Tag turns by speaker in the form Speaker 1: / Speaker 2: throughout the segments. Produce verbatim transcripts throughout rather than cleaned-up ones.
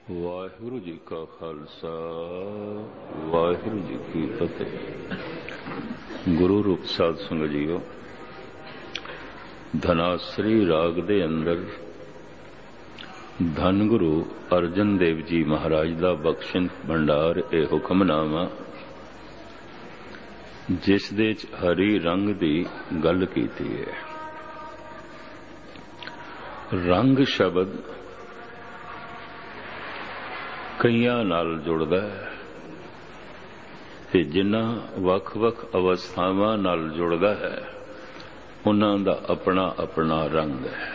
Speaker 1: ਵਾਹਿਗੁਰੂ ਜੀ ਕਾ ਖਾਲਸਾ ਵਾਹਿਗੁਰੂ ਜੀ ਕੀ ਫਤਿਹ। ਗੁਰੂ ਰੂਪ ਸਾਧ ਸੰਗਤ ਜੀਓ, ਧਨਾਸਰੀ ਰਾਗ ਦੇ ਅੰਦਰ ਧੰਨ ਗੁਰੂ ਅਰਜਨ ਦੇਵ ਜੀ ਮਹਾਰਾਜ ਦਾ ਬਖਸ਼ਿਸ਼ ਭੰਡਾਰ ਇਹ ਹੁਕਮਨਾਮਾ, ਜਿਸ ਦੇ ਚ ਹਰੀ ਰੰਗ ਦੀ ਗੱਲ ਕੀਤੀ ਹੈ। ਰੰਗ ਸ਼ਬਦ ਕਈਆਂ ਨਾਲ ਜੁੜਦਾ ਹੈ ਤੇ ਜਿਨ੍ਹਾਂ ਵੱਖ-ਵੱਖ ਅਵਸਥਾਵਾਂ ਨਾਲ ਜੁੜਦਾ ਹੈ ਉਹਨਾਂ ਦਾ ਆਪਣਾ ਆਪਣਾ ਰੰਗ ਹੈ।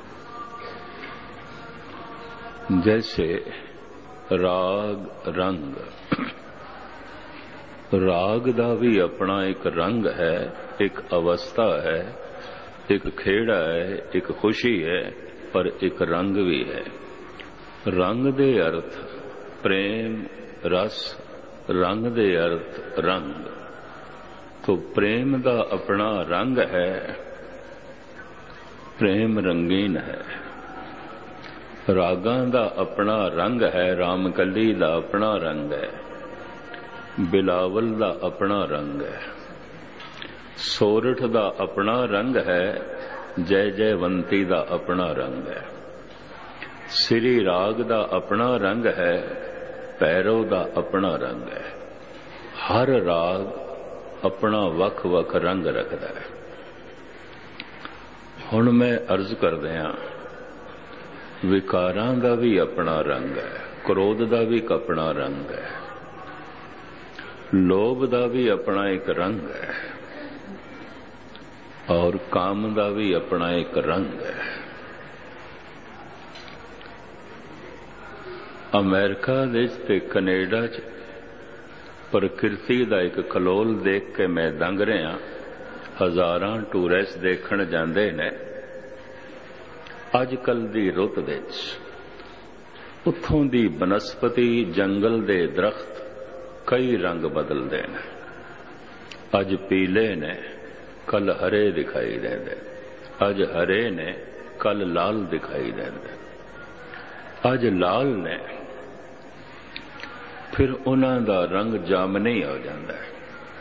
Speaker 1: जैसे राग रंग, राग ਦਾ ਵੀ ਆਪਣਾ ਇੱਕ ਰੰਗ ਹੈ, ਇੱਕ ਅਵਸਥਾ ਹੈ, ਇੱਕ ਖੇੜਾ ਹੈ, ਇੱਕ ਖੁਸ਼ੀ ਹੈ, ਪਰ ਇੱਕ ਰੰਗ ਵੀ ਹੈ। ਰੰਗ ਦੇ ਅਰਥ ਪ੍ਰੇਮ ਰਸ, ਰੰਗ ਦੇ ਅਰਥ ਰੰਗ। तो प्रेम ਦਾ ਆਪਣਾ ਰੰਗ ਹੈ, ਪ੍ਰੇਮ ਰੰਗੀਨ ਹੈ। ਰਾਗਾਂ ਦਾ ਆਪਣਾ ਰੰਗ ਹੈ, ਰਾਮਕਲੀ ਦਾ ਆਪਣਾ ਰੰਗ ਹੈ, ਬਿਲਾਵਲ ਦਾ ਆਪਣਾ ਰੰਗ ਹੈ, ਸੋਰਠ ਦਾ ਆਪਣਾ ਰੰਗ ਹੈ, ਜੈ ਜੈਵੰਤੀ ਦਾ ਆਪਣਾ ਰੰਗ ਹੈ, ਸ੍ਰੀ ਰਾਗ ਦਾ ਆਪਣਾ ਰੰਗ ਹੈ, ਭੈਰਵ ਦਾ ਆਪਣਾ ਰੰਗ ਹੈ। ਹਰ ਰਾਗ ਆਪਣਾ ਵੱਖ-ਵੱਖ ਰੰਗ ਰੱਖਦਾ ਹੈ। ਹੁਣ ਮੈਂ ਅਰਜ਼ ਕਰਦਿਆਂ ਵਿਕਾਰਾਂ ਦਾ ਵੀ ਆਪਣਾ ਰੰਗ ਹੈ, ਕ੍ਰੋਧ ਦਾ ਵੀ ਆਪਣਾ ਰੰਗ ਹੈ, ਲੋਭ ਦਾ ਵੀ ਆਪਣਾ ਇੱਕ ਰੰਗ ਹੈ, ਔਰ ਕਾਮ ਦਾ ਵੀ ਆਪਣਾ ਇੱਕ ਰੰਗ ਹੈ। ਅਮਰੀਕਾ ਵਿੱਚ ਤੇ ਕੈਨੇਡਾ 'ਚ ਪ੍ਰਕਿਰਤੀ ਦਾ ਇੱਕ ਕਲੋਲ ਦੇਖ ਕੇ ਮੈਂ ਦੰਗ ਰਿਹਾ। ਹਜ਼ਾਰਾਂ ਟੂਰਿਸਟ ਦੇਖਣ ਜਾਂਦੇ ਨੇ। ਅੱਜ ਕੱਲ ਦੀ ਰੁੱਤ ਵਿੱਚ ਉੱਥੋਂ ਦੀ ਬਨਸਪਤੀ, ਜੰਗਲ ਦੇ ਦਰਖਤ ਕਈ ਰੰਗ ਬਦਲਦੇ ਨੇ। ਅੱਜ ਪੀਲੇ ਨੇ, ਕੱਲ ਹਰੇ ਦਿਖਾਈ ਦਿੰਦੇ, ਅੱਜ ਹਰੇ ਨੇ, ਕੱਲ ਲਾਲ ਦਿਖਾਈ ਦਿੰਦੇ, ਅੱਜ ਲਾਲ ਨੇ, ਫਿਰ ਉਹਨਾਂ ਦਾ ਰੰਗ ਜਾਮਨੀ ਹੋ ਜਾਂਦਾ ਹੈ।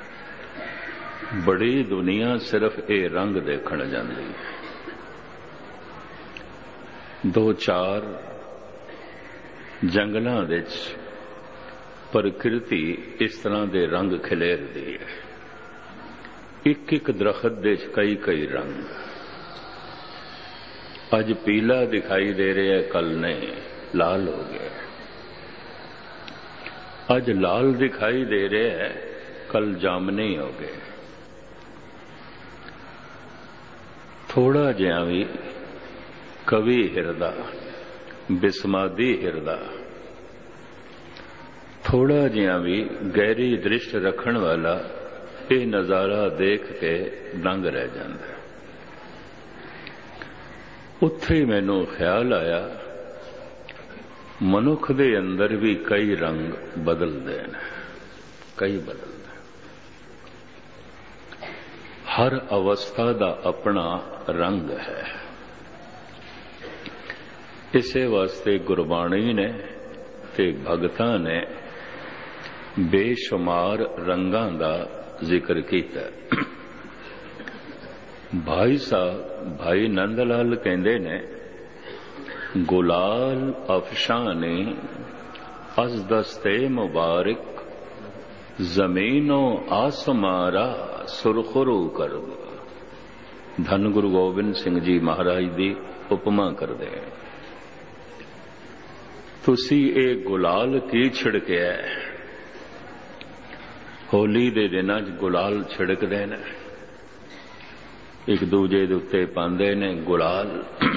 Speaker 1: ਬੜੀ ਦੁਨੀਆ ਸਿਰਫ ਇਹ ਰੰਗ ਦੇਖਣ ਜਾਂਦੀ ਹੈ। ਦੋ ਚਾਰ ਜੰਗਲਾਂ ਵਿੱਚ ਪ੍ਰਕਿਰਤੀ ਇਸ ਤਰ੍ਹਾਂ ਦੇ ਰੰਗ ਖਿਲੇਰਦੀ ਹੈ। ਇੱਕ ਇੱਕ ਦਰਖਤ ਦੇ ਕਈ ਕਈ ਰੰਗ। ਅੱਜ ਪੀਲਾ ਦਿਖਾਈ ਦੇ ਰਿਹਾ, ਕੱਲ ਨਹੀਂ ਲਾਲ ਹੋ ਗਿਆ। ਅੱਜ ਲਾਲ ਦਿਖਾਈ ਦੇ ਰਿਹਾ ਹੈ, ਕੱਲ ਜਾਮਨੀ ਹੋ ਗਏ। ਥੋੜਾ ਜਿਹਾ ਵੀ ਕਵੀ ਹਿਰਦਾ, ਬਿਸਮਾਦੀ ਹਿਰਦਾ, ਥੋੜਾ ਜਿਹਾ ਵੀ ਗਹਿਰੀ ਦ੍ਰਿਸ਼ਟ ਰੱਖਣ ਵਾਲਾ ਇਹ ਨਜ਼ਾਰਾ ਦੇਖ ਕੇ ਦੰਗ ਰਹਿ ਜਾਂਦਾ। ਉੱਥੇ ਮੈਨੂੰ ਖਿਆਲ ਆਇਆ, ਮਨੁੱਖ ਦੇ ਅੰਦਰ ਵੀ ਕਈ ਰੰਗ ਬਦਲਦੇ ਨੇ, ਕਈ ਬਦਲਦੇ। ਹਰ ਅਵਸਥਾ ਦਾ ਆਪਣਾ ਰੰਗ ਹੈ। ਇਸੇ ਵਾਸਤੇ ਗੁਰਬਾਣੀ ਨੇ ਤੇ ਭਗਤਾਂ ਨੇ ਬੇਸ਼ੁਮਾਰ ਰੰਗਾਂ ਦਾ ਜ਼ਿਕਰ ਕੀਤਾ। ਭਾਈ ਸਾਹਿਬ ਭਾਈ ਨੰਦ ਲਾਲ ਕਹਿੰਦੇ ਨੇ, ਗੁਲਾਲ ਅਫਸ਼ਾਨੀ ਅਜ਼ ਦਸਤੇ ਮੁਬਾਰਕ, ਜ਼ਮੀਨੋ ਆਸਮਾਰਾ ਸੁਰਖਰੂ ਕਰ ਦੋ। ਧੰਨ ਗੁਰੂ ਗੋਬਿੰਦ ਸਿੰਘ ਜੀ ਮਹਾਰਾਜ ਦੀ ਉਪਮਾ ਕਰਦੇ ਹੈ। ਤੁਸੀਂ ਇਹ ਗੁਲਾਲ ਕੀ ਛਿੜਕਿਆ? ਹੋਲੀ ਦੇ ਦਿਨਾਂ 'ਚ ਗੁਲਾਲ ਛਿੜਕਦੇ ਨੇ, ਇੱਕ ਦੂਜੇ ਦੇ ਉੱਤੇ ਪਾਉਂਦੇ ਨੇ ਗੁਲਾਲ।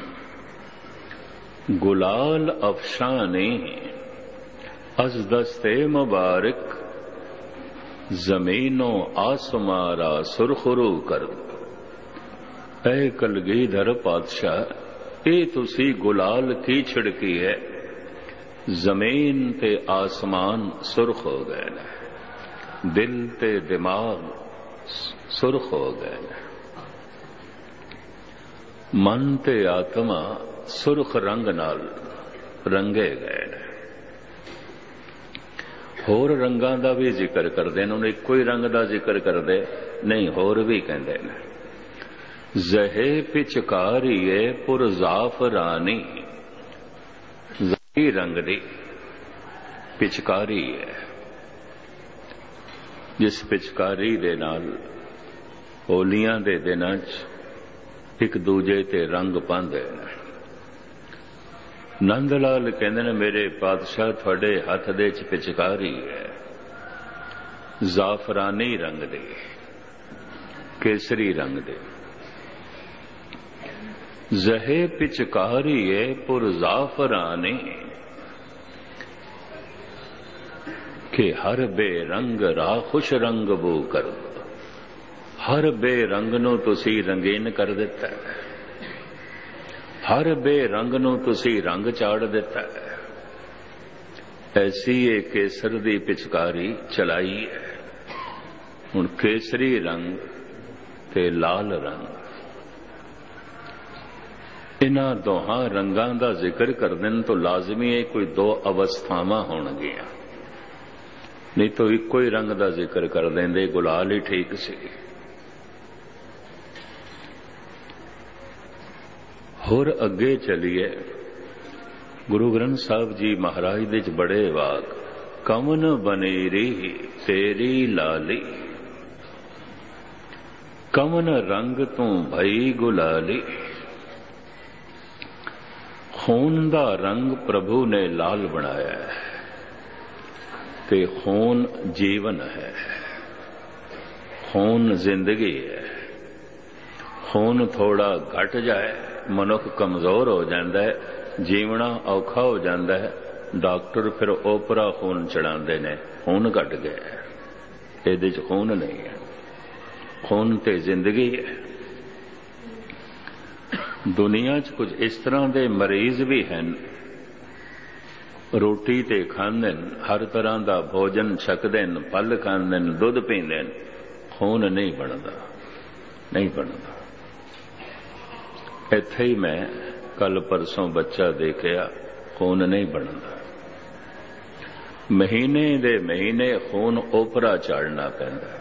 Speaker 1: ਗੁਲਾਲ ਅਫਸ਼ਾਨੀ ਅਜ਼ ਦਸਤੇ ਮੁਬਾਰਕ, ਜ਼ਮੀਨੋ ਆਸਮਾਰਾ ਸੁਰਖਰੂ ਕਰ ਦੋ। ਐ ਕਲਗੀਧਰ ਪਾਤਸ਼ਾਹ, ਇਹ ਤੁਸੀਂ ਗੁਲਾਲ ਕੀ ਛਿੜਕੀ ਹੈ? ਜ਼ਮੀਨ ਤੇ ਆਸਮਾਨ ਸੁਰਖ ਹੋ ਗਏ ਨੇ, ਦਿਲ ਤੇ ਦਿਮਾਗ ਸੁਰਖ ਹੋ ਗਏ ਨੇ, ਮਨ ਤੇ ਆਤਮਾ ਸੁਰਖ ਰੰਗ ਨਾਲ ਰੰਗੇ ਗਏ ਨੇ। होर रंगां दा भी जिक्र करते हैं, उन्हें इक्को ही रंग का जिक्र करते नहीं, होर भी कहते हैं। जहे पिचकारीए पुर जाफरानी, जही रंग दी पिचकारी है, जिस पिचकारी दे नाल होलियां दे दिनां च एक दूजे ते रंग पांदे ने। नंद लाल कहते ने मेरे पातशाह थोड़े हथ दे च पिचकारी है, जाफरानी रंग दे, केसरी रंग दे। जहे पिचकारी है पुर जाफरानी, कि हर बेरंग रा खुश रंग बू कर, हर बेरंग नूं तुसी रंगीन कर दिता है, हर बेरंग नूं तुसी रंग चाड़ दिता है। ऐसी ये केसर दी पिचकारी चलाई है। हुण केसरी रंग ते लाल रंग, इन्हां दोहां रंगां दा जिक्र करदे तो लाजमी है कोई दो अवस्थावां होणगियां, नहीं तो इको ही रंग का जिक्र कर देंदे, गुलाल ही ठीक सी। होर अगे चलिए, गुरु ग्रंथ साहब जी महाराज दे च बड़े वाक, कमन बनेरी तेरी लाली, कमन रंग तू भई गुलाली। खून दा रंग प्रभु ने लाल बनाया है, ते खून जीवन है, खून जिंदगी है। खून थोड़ा घट जाए मनुख कमजोर हो जाता है, जीवना औखा हो जाता है, डॉक्टर फिर ओपरा खून चढ़ाते ने, खून घट गया, ये खून नहीं है, खून ते जिंदगी है। दुनिया च कुछ इस तरह के मरीज भी हैं, रोटी ते खांदे, हर तरह का भोजन छकदे, फल खांदे, दुध पींदे, खून नहीं बनता, नहीं बनता। इत्थे ही मैं कल परसों बच्चा देखिया, खून नहीं बनता। महीने दे महीने खून ओपरा चाड़ना पैंदा।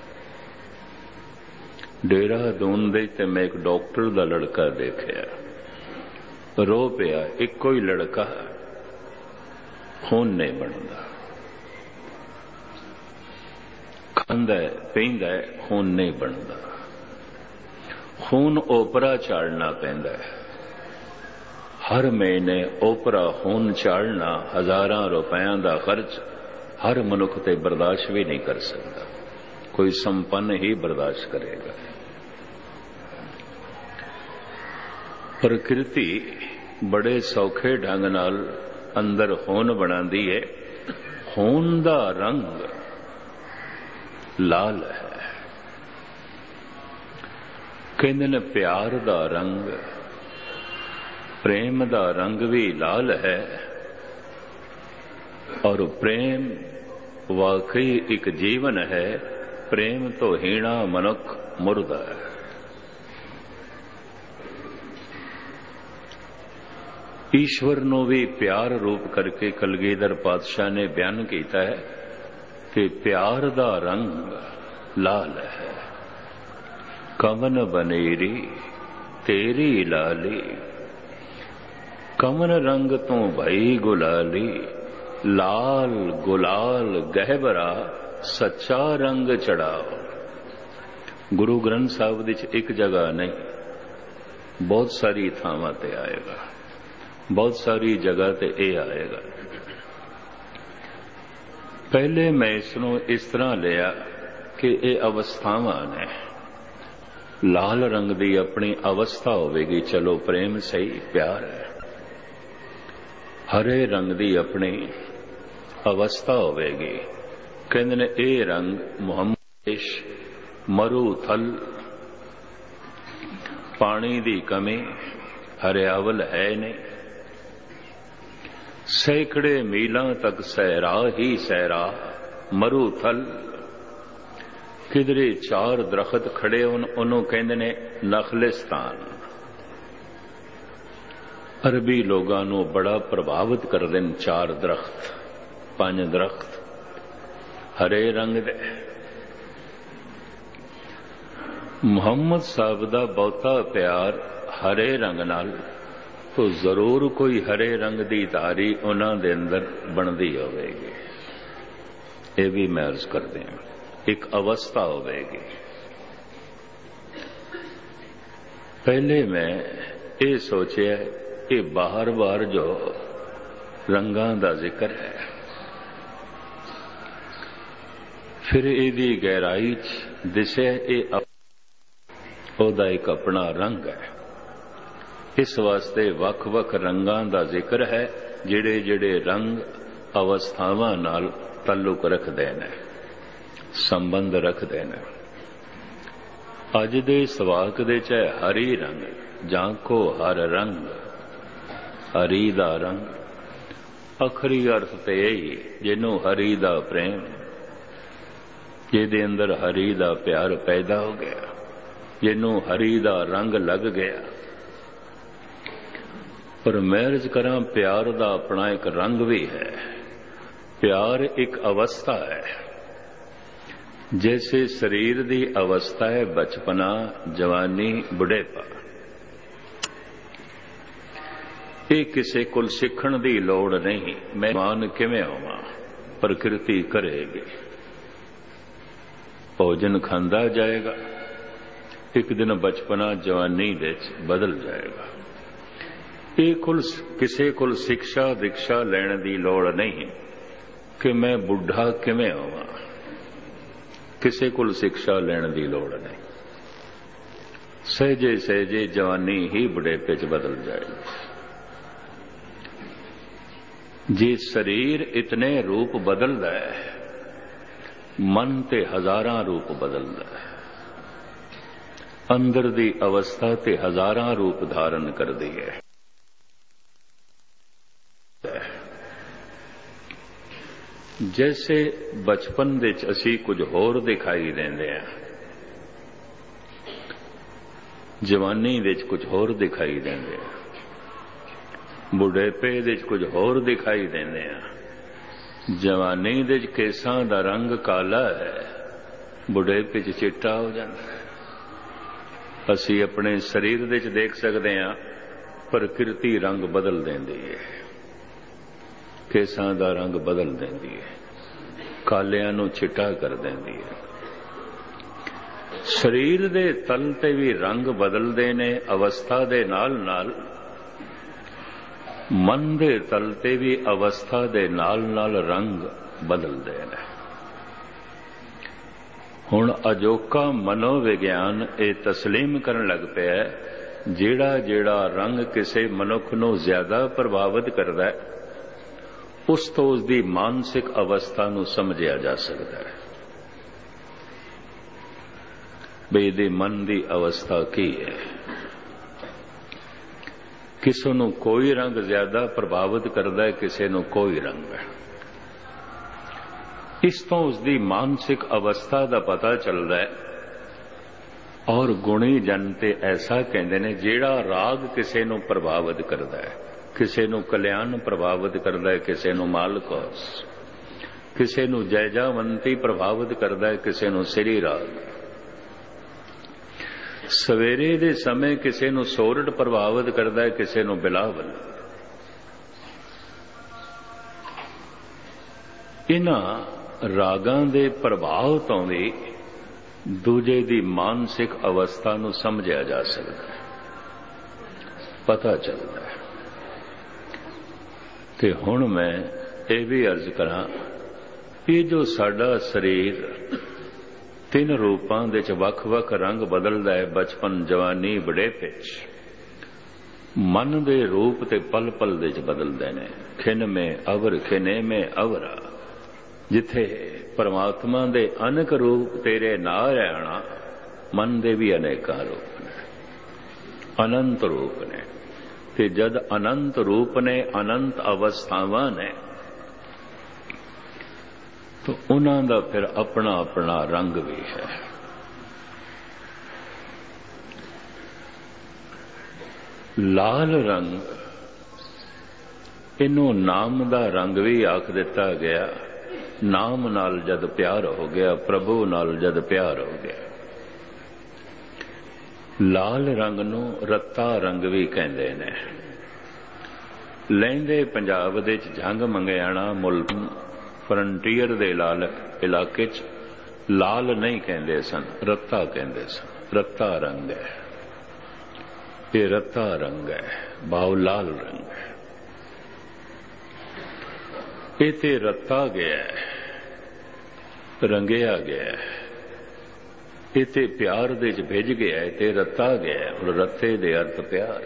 Speaker 1: देहरादून दे ते मैं एक डॉक्टर दा लड़का देखिया, रो पिया, इको ही लड़का, खून नहीं बनता, खांदा है पींदा है, खून नहीं बनता। खून ओपरा चाड़ना पैंदा है, हर महीने ओपरा खून चाड़ना हजारां रुपयां दा खर्च हर मनुख ते बर्दाश्त भी नहीं कर सकता, कोई संपन्न ही बर्दाश्त करेगा। प्रकृति बड़े सौखे ढंग नाल अंदर खून बनाती है। खून दा रंग लाल है, कहंदे ने प्यार दा रंग, प्रेम दा रंग भी लाल है। और प्रेम वाकई एक जीवन है, प्रेम तो हीणा मनुख मुर्दा है। ईश्वर नो भी प्यार रूप करके कलगीधर पातशाह ने बयान किया है कि प्यार दा रंग लाल है, कमन बनेरी तेरी लाली, कमन रंग तू भई गुलाली, लाल गुलाल गहबरा सच्चा रंग चढ़ाओ। गुरु ग्रंथ साहब दी एक जगह नहीं, बहुत सारी थावां ते आएगा, बहुत सारी जगह ते ये आएगा। पहले मैं इसनों इस तरह लिया कि ये अवस्थावां ने, लाल रंग दी अपनी अवस्था होवेगी, चलो प्रेम सही प्यार है। हरे रंग दी अपनी अवस्था होवेगी, कहंदे ने ये रंग मुहम्मदेश मरु थल, पानी दी कमी, हरियावल है नहीं, सैकड़े मीलों तक सहरा ही सहरा, मरु थल, किधरे चार दरखत खड़े होन उन्हों कहंदे ने नखलिस्तान। अरबी लोगों को बड़ा प्रभावित करते हैं चार दरख्त, पांच दरख्त, हरे रंग दे। मुहम्मद साहब दा बहुता प्यार हरे रंग नाल, तो जरूर कोई हरे रंग दी धारी उन्हां दे अंदर बनदी होवेगी। ये भी मैं अर्ज कर दें, एक अवस्था होवेगी। पहले मैं ये सोचिया कि बाहर बाहर जो रंगां दा जिक्र है, फिर इहदी गहराई च दिसे ये ओदा एक अपना रंग है। इस वास्ते वख वख रंगां दा जिक्र है, जिहड़े जिहड़े रंग अवस्थावां नाल ताल्लुक रखदे ने, संबंध रखदे ने। अज दे सवाक दे च हरी रंग, जांको हर रंग, हरी दा रंग। अखरी अर्थ ते यही, जिन्हों हरी दा प्रेम, जिहदे अंदर हरी दा प्यार पैदा हो गया, जिन्हों हरी दा रंग लग गया। पर मैं अर्ज करां, प्यार दा अपना एक रंग भी है। प्यार एक अवस्था है। जैसे शरीर दी अवस्था है बचपना, जवानी, बुढ़ेपा। ये किसी कोल सीखण दी लोड़ नहीं। मैं मान किवें होवां, प्रकृति करेगी। भोजन खांदा जाएगा, एक दिन बचपना जवानी विच बदल जाएगा। ये कुल किसी कोल शिक्षा दीक्षा लैण दी लोड़ नहीं कि मैं बुढ़ा किवें होवां। किसी कोल शिक्षा लैण दी लोड़ नहीं। सहजे सहजे जवानी ही बुढ़ेपे च बदल जाएगी। जे शरीर इतने रूप बदलदा है, मन ते हजारां रूप बदलदा है। अंदर दी अवस्था ते हजारां रूप धारण करदी है। जैसे बचपन विच असी कुछ होर दिखाई देंदे हैं, जवानी विच कुछ होर दिखाई देंदे हैं, बुढ़ेपे विच कुछ होर दिखाई देंदे हैं। जवानी विच केसां दा रंग काला है, बुढ़ेपे च चिट्टा हो जाता है। असी अपने शरीर विच देख सकते हैं, प्रकृति रंग बदल देंदी है, केसां दा रंग बदल देंदी है, कालियां नूं चिट्टा कर देंदी है। शरीर दे तल ते भी रंग बदलदे ने अवस्था दे नाल नाल। मन दे तल ते भी अवस्था दे नाल नाल रंग बदलदे ने। हुण अजोका मनोविग्यान ये तस्लीम करन लग पिया, जेड़ा जेड़ा रंग किसी मनुख नूं ज्यादा प्रभावित करदा है, उस तो उसकी मानसिक अवस्था नूं समझिया जा सकता है। बई इहदे मन की अवस्था की है। किसी नूं कोई रंग ज्यादा प्रभावित करता है, किसी नूं कोई रंग है। इस तो उसकी मानसिक अवस्था का पता चलता है। और गुणी जन ते ऐसा कहते ने, जेड़ा राग किसी नूं प्रभावित करता है, किसी नूं कल्याण प्रभावित करता है, किसी नूं मालकोस, किसी नूं जैजावंती प्रभावित करता है, किसी नूं सिरी राग। सवेरे दे समय किसी नूं सोरठ प्रभावित करता है, किसी नूं बिलावल। इन्हां रागां दे प्रभाव तो भी दूजे दी मानसिक अवस्था नूं समझिया जा सकता है, पता चलता है। ते हुण मैं ये भी अर्ज करां, ये जो साडा शरीर तीन रूपां दे च वख वख रंग बदलदा है, बचपन, जवानी, बुढ़ेपे च। मन दे रूप ते पल पल दे च बदलदे ने। खिन में अवर, खिने में अवरा। जिथे परमात्मा दे अनेक रूप तेरे ना रहना, मन दे भी अनेकां रूप ने, अनंत रूप ने। ते जद अनंत रूप ने, अनंत अवस्थावां ने, तो उन्हां दा फिर अपना अपना रंग भी है। लाल रंग, इनू नाम दा रंग भी आख दिता गया। ਨਾਮ ਨਾਲ ਜਦ ਪਿਆਰ ਹੋ ਗਿਆ, ਪ੍ਰਭੂ ਨਾਲ ਜਦ ਪਿਆਰ ਹੋ ਗਿਆ। ਲਾਲ ਰੰਗ ਨੂੰ ਰੱਤਾ ਰੰਗ ਵੀ ਕਹਿੰਦੇ ਨੇ। ਲਹਿੰਦੇ ਪੰਜਾਬ ਦੇ ਚ ਜੰਗ ਮੰਗਿਆਣਾ ਮੁਲਕ ਫਰੰਟੀਅਰ ਦੇ ਲਾਲ ਇਲਾਕੇ ਚ ਲਾਲ ਨਹੀਂ ਕਹਿੰਦੇ ਸਨ, ਰੱਤਾ ਕਹਿੰਦੇ ਸਨ। ਰੱਤਾ ਰੰਗ ਹੈ, ਇਹ ਰੱਤਾ ਰੰਗ ਹੈ, ਬਾਉ ਲਾਲ ਰੰਗ ਹੈ। ਇਹ ਤੇ ਰੱਤਾ ਗਿਆ, ਰੰਗਿਆ ਗਿਆ, ਇਹ ਤੇ ਪਿਆਰ ਦੇ ਚ ਭਿੱਜ ਗਿਆ, ਇਹ ਤੇ ਰੱਤਾ ਗਿਆ। ਹੁਣ ਰੱਤੇ ਦੇ ਅਰਥ ਪਿਆਰ,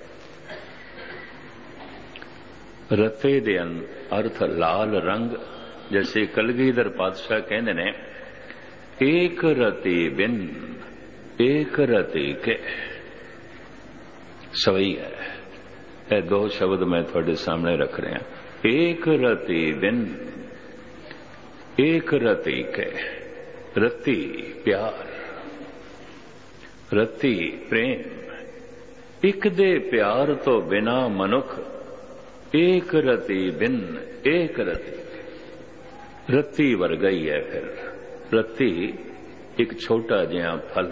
Speaker 1: ਰੱਤੇ ਦੇ ਅਰਥ ਲਾਲ ਰੰਗ। ਜੈਸੇ ਕਲਗੀਧਰ ਪਾਤਸ਼ਾਹ ਕਹਿੰਦੇ ਨੇ, ਏਕ ਰਤੀ ਬਿਨ ਏਕ ਰਤੀ ਕੇ ਸਵਈ ਹੈ। ਇਹ ਦੋ ਸ਼ਬਦ ਮੈਂ ਤੁਹਾਡੇ ਸਾਹਮਣੇ ਰੱਖ ਰਿਹਾ। ਏਕ ਰਤੀ ਬਿਨ ਏਕ ਰਤੀ ਕੇ, ਰਤੀ ਪਿਆਰ, ਰਤੀ ਪ੍ਰੇਮ। ਇੱਕ ਦੇ ਪਿਆਰ ਤੋਂ ਬਿਨਾ ਮਨੁੱਖ ਏਕ ਰਤੀ ਬਿਨ ਏਕ ਰਤੀ, ਰਤੀ ਵਰਗਾ ਹੀ ਹੈ। ਫਿਰ ਰਤੀ ਇੱਕ ਛੋਟਾ ਜਿਹਾ ਫਲ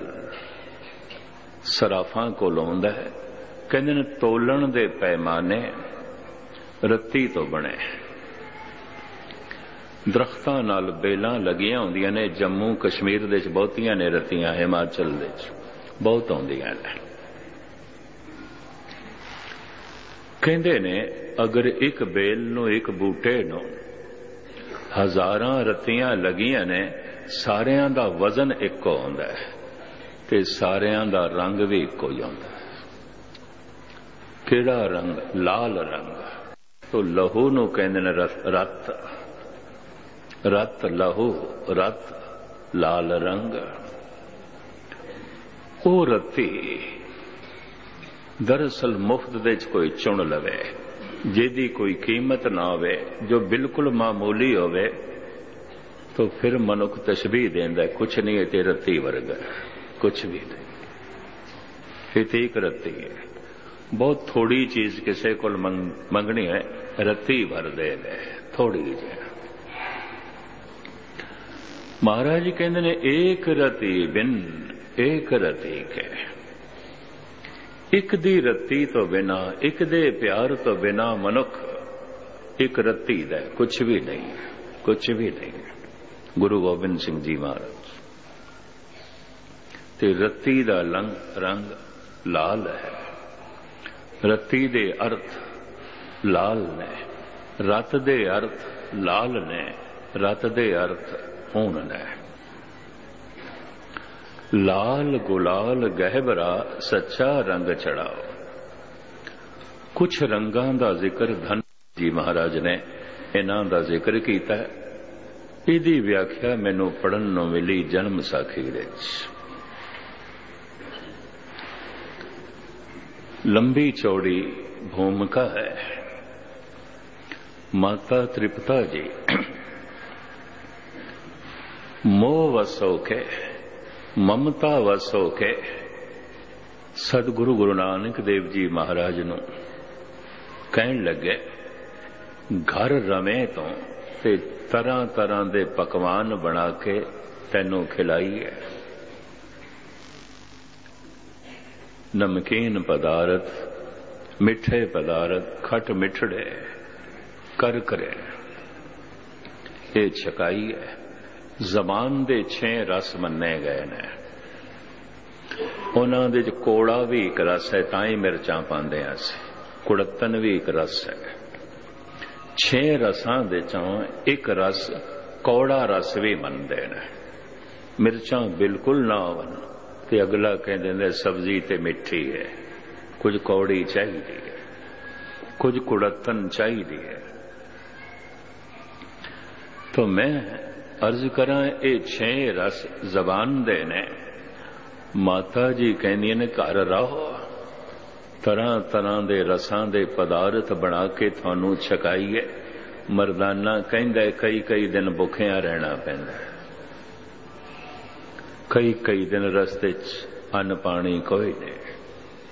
Speaker 1: ਸਰਾਫਾਂ ਕੋਲ ਆਉਂਦਾ ਹੈ। ਕਹਿੰਦੇ ਨੇ ਤੋਲਣ ਦੇ ਪੈਮਾਨੇ ਰੱਤੀ ਤੋਂ ਬਣੇ। ਦਰਖਤਾਂ ਨਾਲ ਬੇਲਾਂ ਲੱਗੀਆਂ ਹੁੰਦੀਆਂ ਨੇ। ਜੰਮੂ ਕਸ਼ਮੀਰ ਦੇ ਚ ਬਹੁਤੀਆਂ ਨੇ ਰੱਤੀਆਂ, ਹਿਮਾਚਲ ਦੇ ਚ ਬਹੁਤ ਆਉਂਦੀਆਂ ਨੇ। ਕਹਿੰਦੇ ਨੇ ਅਗਰ ਇੱਕ ਬੇਲ ਨੂੰ, ਇੱਕ ਬੂਟੇ ਨੂੰ ਹਜ਼ਾਰਾਂ ਰੱਤੀਆਂ ਲੱਗੀਆਂ ਨੇ, ਸਾਰਿਆਂ ਦਾ ਵਜ਼ਨ ਇੱਕੋ ਹੁੰਦਾ ਹੈ ਤੇ ਸਾਰਿਆਂ ਦਾ ਰੰਗ ਵੀ ਇੱਕੋ ਹੀ ਹੁੰਦਾ ਹੈ। ਕਿਹੜਾ ਰੰਗ? ਲਾਲ ਰੰਗ। ਤੋ ਲਹੂ ਨੂੰ ਕਹਿੰਦੇ ਨੇ ਰਤ, ਰਤ ਲਹੂ, ਰਤ ਲਾਲ ਰੰਗ। ਉਹ ਰੱਤੀ ਦਰਅਸਲ ਮੁਫਤ ਦੇ ਚ ਕੋਈ ਚੁਣ ਲਵੇ, ਜਿਹਦੀ ਕੋਈ ਕੀਮਤ ਨਾ ਹੋਵੇ, ਜੋ ਬਿਲਕੁਲ ਮਾਮੂਲੀ ਹੋਵੇ, तो फिर मनुख तशबीह देंदा, कुछ नहीं है ते रत्ती वर्गा, कुछ भी नहीं। ये एक रत्ती है। बहुत थोड़ी चीज किसी को मंगनी है, रत्ती भर दे दे, थोड़ी जी। महाराज जी कहते ने एक रत्ती बिन एक रत्ती के, एक दी रत्ती तो बिना, एक दे प्यार तो बिना मनुख एक रत्ती दा कुछ भी नहीं, कुछ भी नहीं। गुरु गोबिंद सिंह जी महाराज ते रत्ती दा लंग रंग लाल है। रत्ती दे अर्थ लाल ने, रत दे अर्थ लाल ने, रत दे अर्थ खून ने। लाल गुलाल गहबरा सच्चा रंग चढ़ाओ। कुछ रंगां दा जिक्र धन जी महाराज ने इन्हां दा जिक्र कीता है। इहदी व्याख्या मैनू पढ़न नूं मिली जन्म साखी दे विच। लंबी चौड़ी भूमिका है। माता त्रिपता जी मोह वसो के, ममता वसो के सतगुरु गुरु नानक देव जी महाराज नूं कहण लगे, घर रमे तो ते तरह तरह दे पकवान बना के तैनू खिलाइए। नमकीन पदार्थ, मिठे पदार्थ, खट मिठड़े कर करे ये छकाइए। जबान दे छे रस मन्ने गए ने। उन्हां दे च कोड़ा भी एक रस है, ताई मिर्चां पांदे आ सी। कुड़तन भी एक रस है। छे रसां दे चों एक रस कौड़ा रस भी मनदे ने। मिर्चां बिल्कुल ना होवन ते अगला कहंदे ने सब्जी ते मिठी है, कुछ कौड़ी चाहिदी है, कुछ कुड़तन चाहिदी है। तो मैं अर्ज करा ये छे रस जबान दे ने। माता जी कहंदियां ने घर रहो, तरह तरह दे रसां दे पदार्थ बना के थानू छकाइए। मरदाना कहंदा कई कई दिन भुखिया रहना पैंदा, कई कई दिन रस्ते च अन्न पानी कोई नहीं।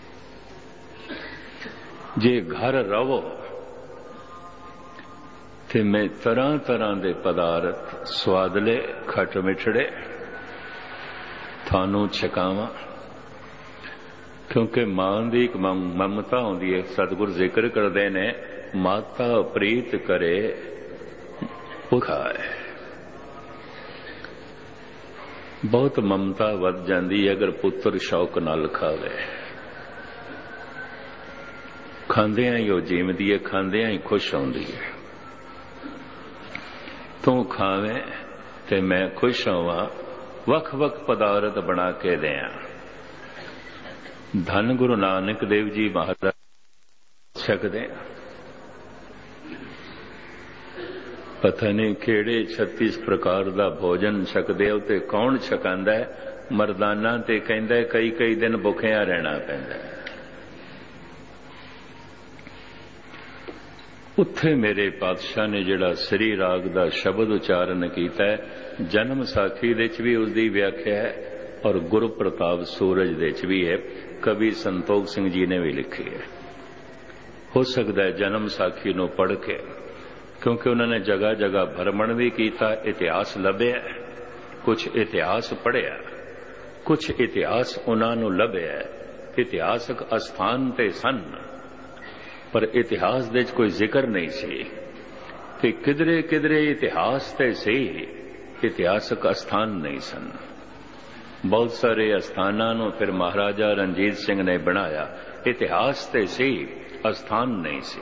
Speaker 1: जे घर रहो ਤੇ ਮੈਂ ਤਰ੍ਹਾਂ ਤਰ੍ਹਾਂ ਦੇ ਪਦਾਰਥ ਸਵਾਦਲੇ ਖੱਟ ਮਿੱਠੜੇ ਤੁਹਾਨੂੰ ਛਕਾਵਾਂ, ਕਿਉਂਕਿ ਮਾਂ ਦੀ ਇੱਕ ਮਮਤਾ ਹੁੰਦੀ ਹੈ। ਸਤਿਗੁਰ ਜ਼ਿਕਰ ਕਰਦੇ ਨੇ, ਮਾਤਾ ਪ੍ਰੀਤ ਕਰੇ ਉਹ ਖਾਏ। ਬਹੁਤ ਮਮਤਾ ਵੱਧ ਜਾਂਦੀ ਹੈ ਅਗਰ ਪੁੱਤਰ ਸ਼ੌਕ ਨਾਲ ਖਾਵੇ। ਖਾਂਦਿਆਂ ਹੀ ਉਹ ਜੀਵਦੀ ਹੈ, ਖਾਂਦਿਆਂ ਹੀ ਖੁਸ਼ ਹੁੰਦੀ ਹੈ। ਤੂੰ ਖਾਵੇਂ ਤੇ ਮੈਂ ਖੁਸ਼ ਹੋਵਾਂ, ਵੱਖ ਵੱਖ ਪਦਾਰਥ ਬਣਾ ਕੇ ਦਿਆਂ। ਧੰਨ ਗੁਰੂ ਨਾਨਕ ਦੇਵ ਜੀ ਮਹਾਰਾਜ ਛਕਦੇ ਆ। ਪਤਾ ਨਹੀਂ ਕਿਹੜੇ ਛੱਤੀ ਪ੍ਰਕਾਰ ਦਾ ਭੋਜਨ ਛਕਦੇ ਹੋ ਤੇ ਕੌਣ ਛਕਾਂਦਾ ਹੈ। ਮਰਦਾਨਾ ਤੇ ਕਹਿੰਦਾ ਕਈ ਕਈ ਦਿਨ ਭੁੱਖਿਆਂ ਰਹਿਣਾ ਪੈਂਦਾ। ਉੱਥੇ ਮੇਰੇ ਪਾਤਸ਼ਾਹ ਨੇ ਜਿਹੜਾ ਸ੍ਰੀ ਰਾਗ ਦਾ ਸ਼ਬਦ ਉਚਾਰਨ ਕੀਤਾ ਹੈ, ਜਨਮ ਸਾਖੀ ਦੇ ਚ ਵੀ ਉਸਦੀ ਵਿਆਖਿਆ ਹੈ ਔਰ ਗੁਰੂ ਪ੍ਰਤਾਪ ਸੂਰਜ ਦੇ ਚ ਵੀ ਹੈ। ਕਵੀ ਸੰਤੋਖ ਸਿੰਘ ਜੀ ਨੇ ਵੀ ਲਿਖੀ ਹੈ। ਹੋ ਸਕਦਾ ਹੈ ਜਨਮ ਸਾਖੀ ਨੂੰ ਪੜ੍ਹ ਕੇ, ਕਿਉਂਕਿ ਉਹਨਾਂ ਨੇ ਜਗ੍ਹਾ ਜਗ੍ਹਾ ਭਰਮਣ ਵੀ ਕੀਤਾ, ਇਤਿਹਾਸ ਲੱਭਿਆ, ਕੁਝ ਇਤਿਹਾਸ ਪੜ੍ਹਿਆ, ਕੁਝ ਇਤਿਹਾਸ ਉਹਨਾਂ ਨੂੰ ਲੱਭਿਆ। ਇਤਿਹਾਸਕ ਅਸਥਾਨ ਤੇ ਸਨ ਪਰ ਇਤਿਹਾਸ ਦੇ ਕੋਈ ਜ਼ਿਕਰ ਨਹੀਂ ਸੀ। ਤੇ ਕਿਧਰੇ ਕਿਧਰੇ ਇਤਿਹਾਸ ਤੇ ਸੀ, ਇਤਿਹਾਸਕ ਅਸਥਾਨ ਨਹੀਂ ਸਨ। ਬਹੁਤ ਸਾਰੇ ਅਸਥਾਨਾਂ ਨੂੰ ਫਿਰ ਮਹਾਰਾਜਾ ਰਣਜੀਤ ਸਿੰਘ ਨੇ ਬਣਾਇਆ। ਇਤਿਹਾਸ ਤੇ ਸੀ, ਅਸਥਾਨ ਨਹੀਂ ਸੀ।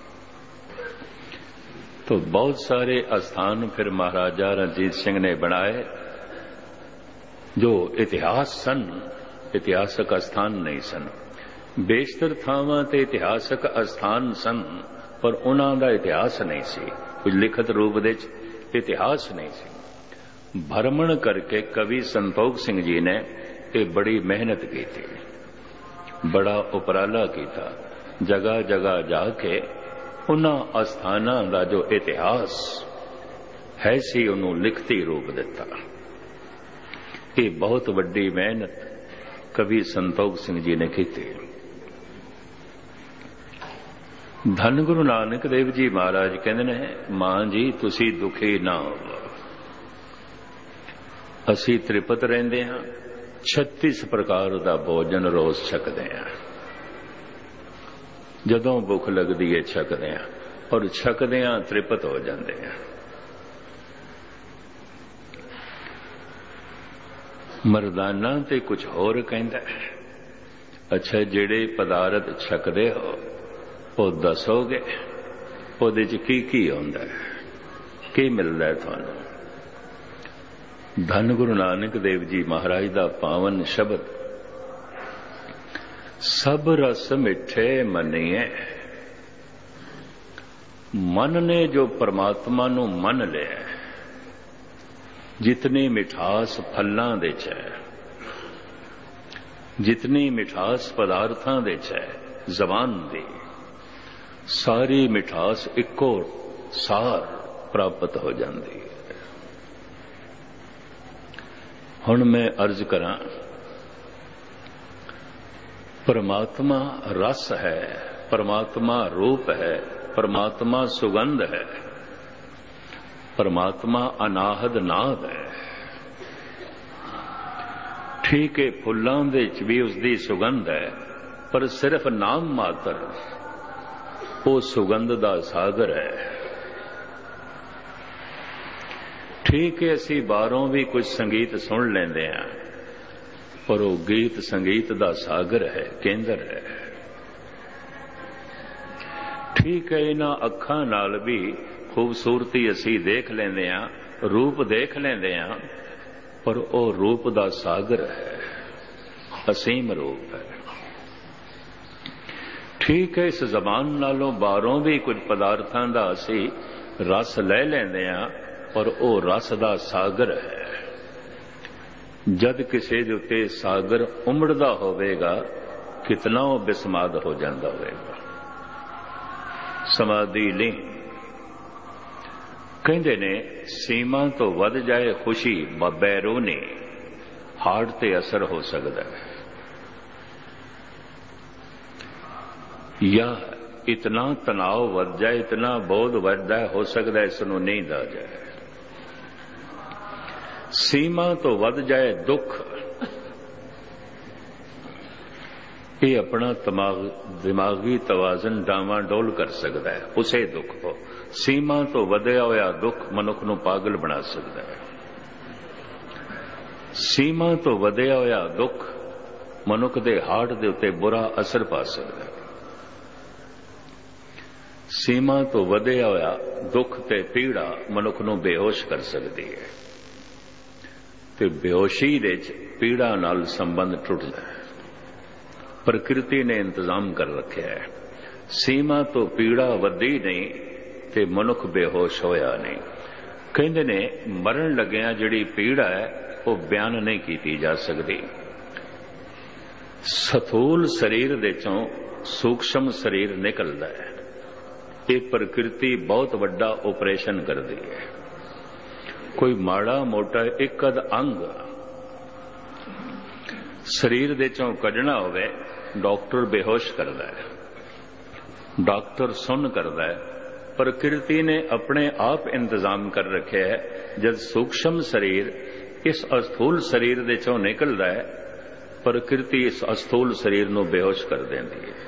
Speaker 1: तो बहुत सारे स्थान फिर महाराजा रणजीत सिंह ने बनाए जो इतिहास सन, इतिहासक स्थान नहीं सन। बेशतर थावां ते इतिहासक स्थान सन पर उन्हां दा इतिहास नहीं सी, कुछ लिखत रूप दे इतिहास नहीं सी। भरमण करके कवि संतोख सिंह जी ने ये बड़ी मेहनत की थी, बड़ा उपराला किया। जगह जगह जाके उन्हां अस्थानां दा जो इतिहास है सी उन्होंने लिखती रूप दिता। ये बहुत वड्डी मेहनत कवि संतोख सिंह जी ने की थी। धन गुरु नानक देव जी महाराज कहते ने, मां जी तुसी दुखी ना हो, असी त्रिपत रहिंदे हां, छत्तीस प्रकार दा भोजन रोज छकदे हां। जदों भुख लगदी है छकदे हां और छकदियां त्रिपत हो जांदे हां। मरदाना ते कुछ होर कहंदा है। अच्छा जेड़े पदार्थ छकदे हो वो दसोगे ओदे च की की होंदा है, की मिलदा है तुहानूं? धन गुरु नानक देव जी महाराज दा पावन शब्द, सब रस मिठे मनिए। मन ने जो परमात्मा नूं मन लिया, जितनी मिठास फलां दे च है, जितनी मिठास पदार्थां दे च है, जबान दी सारी मिठास इको सार प्राप्त हो जाती है। हुण मैं अर्ज करां, परमात्मा रस है, परमात्मा रूप है, परमात्मा सुगंध है, परमात्मा अनाहद नाद है। ठीक है फुल्लां दे च भी उसकी सुगंध है, पर सिर्फ नाम मात्र वो सुगंध दा सागर है। ठीक है असी बाहरों भी कुछ संगीत सुन लेंदे हैं पर वो गीत संगीत दा सागर है, केंद्र है। ठीक है इन्हां अखां नाल भी खूबसूरती असी देख लेंदे हां, रूप देख लेंदे हां, पर वो रूप दा सागर है, असीम रूप है। ठीक है इस जबान नालों बाहरों भी कुछ पदार्थां दा असी रस ले लेंदे हां पर वो रस दा सागर है। जद किसी दे उत्ते सागर उमड़दा होवेगा कितना वो बिस्माद हो जाता होवेगा। समाधि ली कहंदे ने सीमा तो वध जाए खुशी बैरूनी, हार्ट ते असर हो सकता है। या इतना तनाव वध जाए, इतना बोध वधदा है, हो सकता है इसनूं नींद आ जाए। सीमा तो वध जाए दुख, ये अपना दिमाग दिमागी तवाजन डावाडोल कर सकता है। उसे दुख को सीमा तो वधिया होया दुख मनुख नूं पागल बना सकता है। सीमा तो वधिया होया दुख मनुख दे हार्ट दे उत्ते बुरा असर पा सकता है। सीमा तो वधिया होया दुख ते पीड़ा मनुख नूं बेहोश कर सकती है, ते बेहोशी दे विच पीड़ा नाल संबंध टुटदा है। प्रकृति ने इंतजाम कर रखा है। सीमा तो पीड़ा वधी नहीं ते मनुख बेहोश होया नहीं। कहंदे ने मरण लग्या जिहड़ी पीड़ा है वो बयान नहीं की जा सकती। स्थूल शरीर दे चों सूक्ष्म शरीर निकलदा है। ये प्रकृति बहुत वड्डा ऑपरेशन करती है। कोई माड़ा मोटा एक अद अंग शरीर दे चों कढना होवे, डॉक्टर बेहोश करदा है, डॉक्टर सुन करदा है। प्रकृति ने अपने आप इंतजाम कर रखे है। जब सूक्ष्म शरीर इस अस्थूल शरीर दे चों निकलदा है, प्रकृति इस अस्थूल शरीर नूं बेहोश कर देंदी है।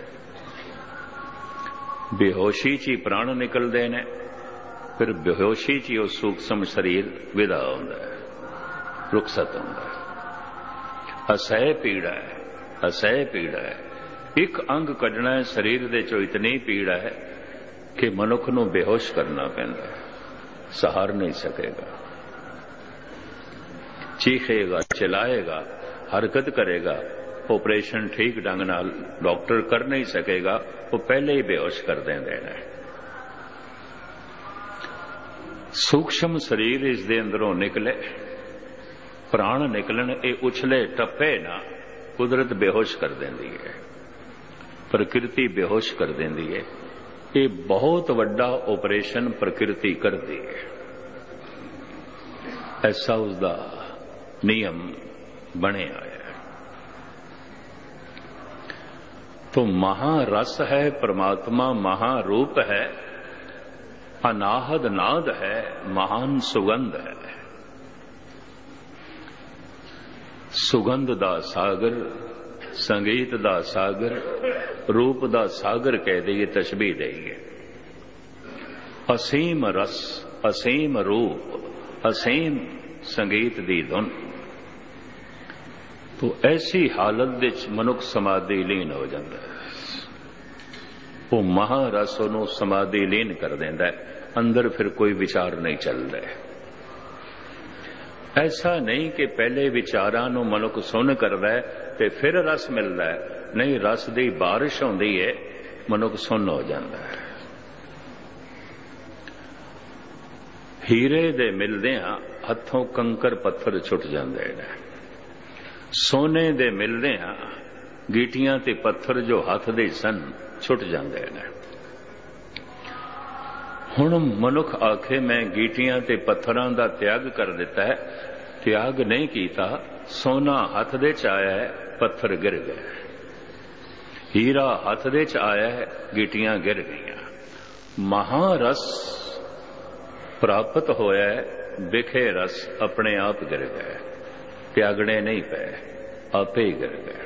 Speaker 1: बेहोशी च ही प्राण निकलते हैं, फिर बेहोशी च ही वो सूक्ष्म शरीर विदा होता है, रुखसत होता है। असह पीड़ा है, असह पीड़ा है। एक अंग कढ़ना है शरीर दे चो, इतनी पीड़ा है कि मनुख नूं बेहोश करना पैंदा है, सहार नहीं सकेगा। चीखेगा, चिल्लाएगा, हरकत करेगा, ऑपरेशन ठीक ढंग नाल डॉक्टर कर नहीं सकेगा, वो पहले ही बेहोश कर देंदे ने। सूक्ष्म शरीर इस दे अंदरों निकले, प्राण निकलन, ये उछले टप्पे ना, कुदरत बेहोश कर देंदी है, प्रकृति बेहोश कर देंदी है। ये बहुत वड्डा ऑपरेशन प्रकृति करती है। ऐसा उसका नियम बने आया। तो महारस है परमात्मा, महारूप है, अनाहद नाद है, महान सुगंध है। सुगंध दा सागर, संगीत दा सागर, रूप दा सागर कह दईए, तशबीह दईए। असीम रस, असीम रूप, असीम संगीत दी धुन। तो ऐसी हालत विच मनुख समाधि लीन हो जाता है। वो महारस नूं समाधि लीन कर देंदा है, अंदर फिर कोई विचार नहीं चलता है। ऐसा नहीं कि पहले विचारां नूं मनुख सुन करदा है ते फिर रस मिलता है, नहीं, रस दी बारिश होंदी है, मनुख सुन हो जाता है। हीरे दे मिलदियां हथों कंकर पत्थर छुट जाते हैं। सोने दे मिलदियां गीटियां ते पत्थर जो हाथ दे सन छुट जाते हैं। हुण मनुख आखे मैं गीटियां ते पत्थरां दा त्याग कर दिता है, त्याग नहीं कीता, सोना हाथ दे च आया है, पत्थर गिर गए। हीरा हाथ दे च आया है, गीटियां गिर गईयां। महारस प्राप्त होया है, बिखे रस अपने आप गिर गए, त्यागने नहीं पे, आपे ही गिर गए।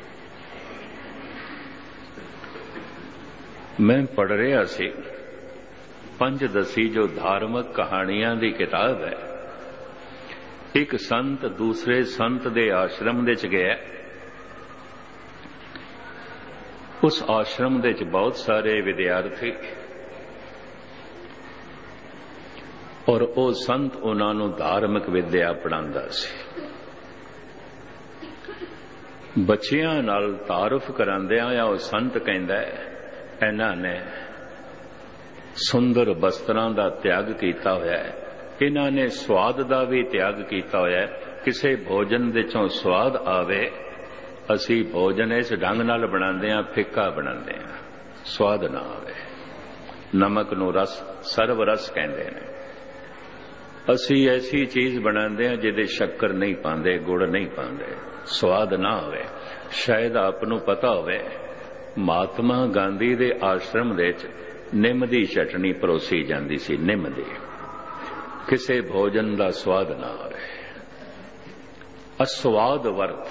Speaker 1: मैं पढ़ रहा सी पंचदसी जो धार्मिक कहानियां दी किताब है। एक संत दूसरे संत दे आश्रम दे च गया। उस आश्रम दे च बहुत सारे विद्यार्थी और वो संत उन्होंने धार्मिक विद्या पढ़ांदा सी। बच्चियां नाल तारुफ करांदियां या वो संत कहंदा है इन्हां ने सुंदर वस्त्रां दा त्याग कीता होया है, इन्हां ने स्वाद दा भी त्याग कीता होया है। किसी भोजन दे चों स्वाद आवे, असी भोजन इस ढंग नाल बनांदे हां, फिक्का बनांदे हां, स्वाद ना आवे। नमक नूं रस सर्व रस कहंदे ने। असी ऐसी चीज बनांदे हां जिहदे शक्कर नहीं पांदे, गुड़ नहीं पांदे, स्वाद ना होवे। शायद आपनूं पता होवे महात्मा गांधी दे आश्रम दे निम दी चटनी परोसी जाती सी। निम दी किसे भोजन का स्वाद ना आवे, अस्वाद वर्थ।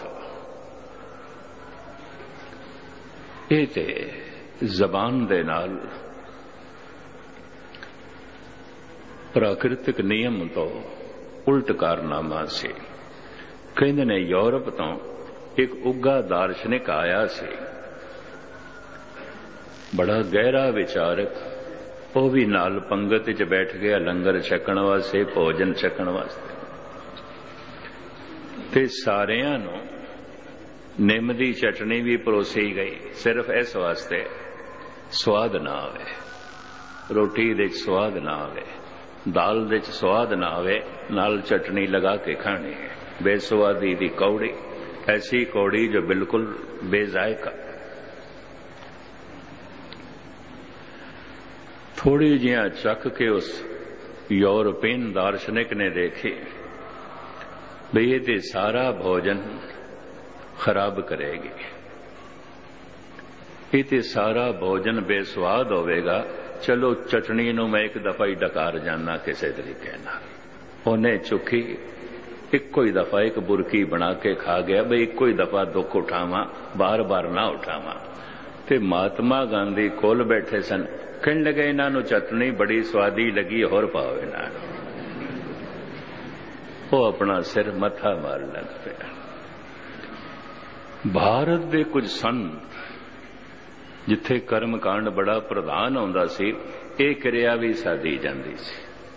Speaker 1: ये ते जबान दे नाल प्राकृतिक नियम तो उल्ट कारनामा से। कहते ने यूरोप तो एक उगा दार्शनिक आया से, बड़ा गहरा विचारक, वो भी नाल पंगत च बैठ गया लंगर छकण वास्ते, भोजन छकण वास्ते। ते सारियां नूं निम दी चटनी भी परोसी गई, सिर्फ इस वास्ते स्वाद ना आवे, रोटी दे स्वाद ना आवे, दाल दे स्वाद ना आवे, नाल चटनी लगा के खानी है। बेसवादी दी कौड़ी, ऐसी कौड़ी जो बिल्कुल बेजायका। थोड़ी जियां चक के उस यूरोपियन दार्शनिक ने देखी भी ये ते सारा भोजन खराब करेगी, ये ते सारा भोजन बेस्वाद होवेगा। चलो चटनी नूं मैं एक दफा ही डकार जाना किसी तरीके नाल। उन्हें चुकी इको ही दफा एक बुरकी बना के खा गया, बई इको ही दफा दुख उठावा, बार बार ना उठावा। ते महात्मा गांधी कोल बैठे सन, कहने लगे इन्हां नूं चटनी बड़ी स्वादी लगी, होर पाओ इन्हां नूं। वो अपना सिर मथा मार लग पिया। भारत दे कुछ संत जिथे कर्म कांड बड़ा प्रधान होंदा सी, ये क्रिया भी साधी जाती सी।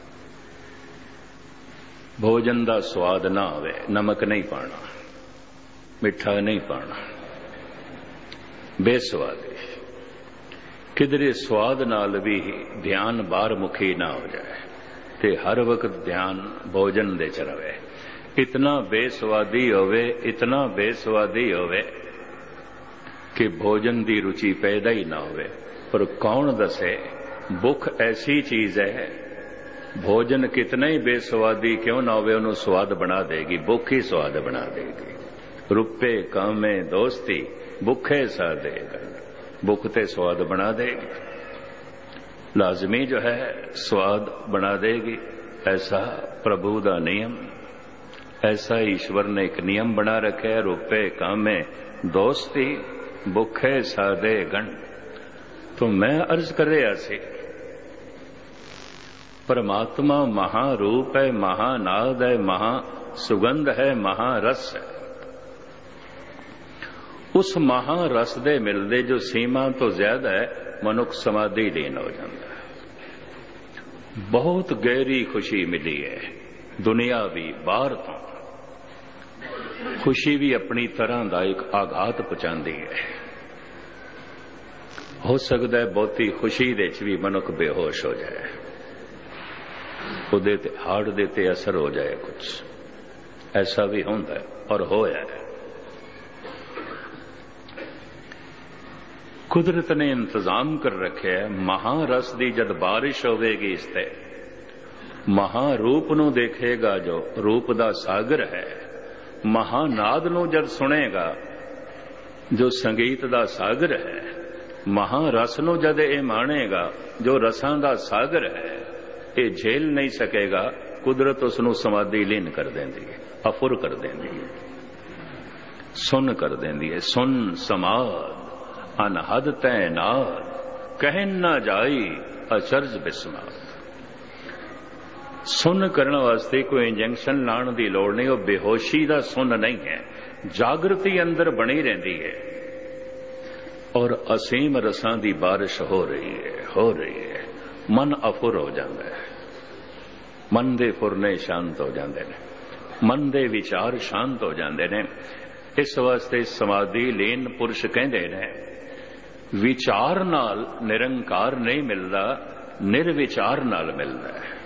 Speaker 1: भोजन का स्वाद ना आवे, नमक नहीं पाना, मिठा नहीं पाना, बेस्वादी। किधरे स्वाद नाल भी ध्यान बाहर मुखी ना हो जाए, ते हर वक्त ध्यान भोजन दे च रहे। इतना बेस्वादी होवे, इतना बेस्वादी होवे कि भोजन की रुचि पैदा ही ना होवे। पर कौन दसे भुख ऐसी चीज है, भोजन कितना ही बेस्वादी क्यों ना होवे, उन्होंने स्वाद बना देगी, भुख ही स्वाद बना देगी। रुपये कामे दोस्ती भुखे सा देगा, भुख ते स्वाद बना देगी, लाजमी जो है स्वाद बना देगी। ऐसा प्रभु का नियम, ऐसा ईश्वर ने एक नियम बना रखा है। रुपये कामे दोस्ती भुखे सादे गण। तो मैं अर्ज कर रहा सी, परमात्मा महारूप है, महानाद है, महासुगंध है, महारस है। उस महारस दे मिलदे जो सीमा तो ज्यादा है, मनुख समाधि लीन हो जाता है। बहुत गहरी खुशी मिली है, दुनिया भी बाहर तो खुशी भी अपनी तरह का एक आघात पहुंचाती है। हो सकता है बहुती खुशी दे च भी मनुख बेहोश हो जाए, उहदे ते हार्ट दे ते असर हो जाए, कुछ ऐसा भी होता है और होया है। कुदरत ने इंतजाम कर रखे है, महारस दी जद बारिश होवेगी इस ते महारूप नूं देखेगा जो रूप दा सागर है, महानाद नूं जद सुनेगा जो संगीत दा सागर है, महारस नूं जद ये माणेगा जो रसां दा सागर है, ये झेल नहीं सकेगा। कुदरत उसनूं समाधि लीन कर देंदी है, अफुर कर देंदी है, सुन कर देंदी है। सुन समाद अनहद तैनात, कहन ना जाई अचरज बिस्मात। सुन करने वास्ते कोई इंजेक्शन लाने की लोड़ नहीं, वो बेहोशी का सुन नहीं है, जागृति अंदर बनी रहती है और असीम रसां की बारिश हो रही है, हो रही है। मन अफुर हो जाता है, मन दे फुरने शांत हो जाते हैं, मन दे विचार शांत हो जाते हैं। इस वास्ते समाधि लीन पुरुष कहते हैं, विचार नाल निरंकार नहीं मिलता, निर्विचार नाल मिलता है।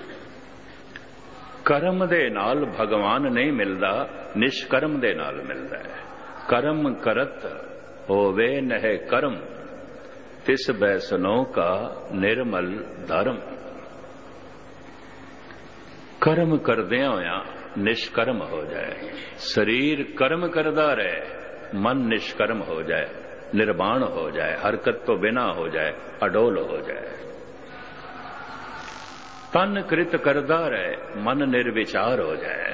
Speaker 1: कर्म दे नाल भगवान नहीं मिलता, निष्कर्म दे नाल मिलता है। कर्म करत होवे नह कर्म, तिस बैसनो का निर्मल धर्म। कर्म करदिया होया निष्कर्म हो जाए, शरीर कर्म करदा रहे, मन निष्कर्म हो जाए, निर्वाण हो जाए, हरकत तो बिना हो जाए, अडोल हो जाए। तन कृत करदा रहे, मन निर्विचार हो जाए।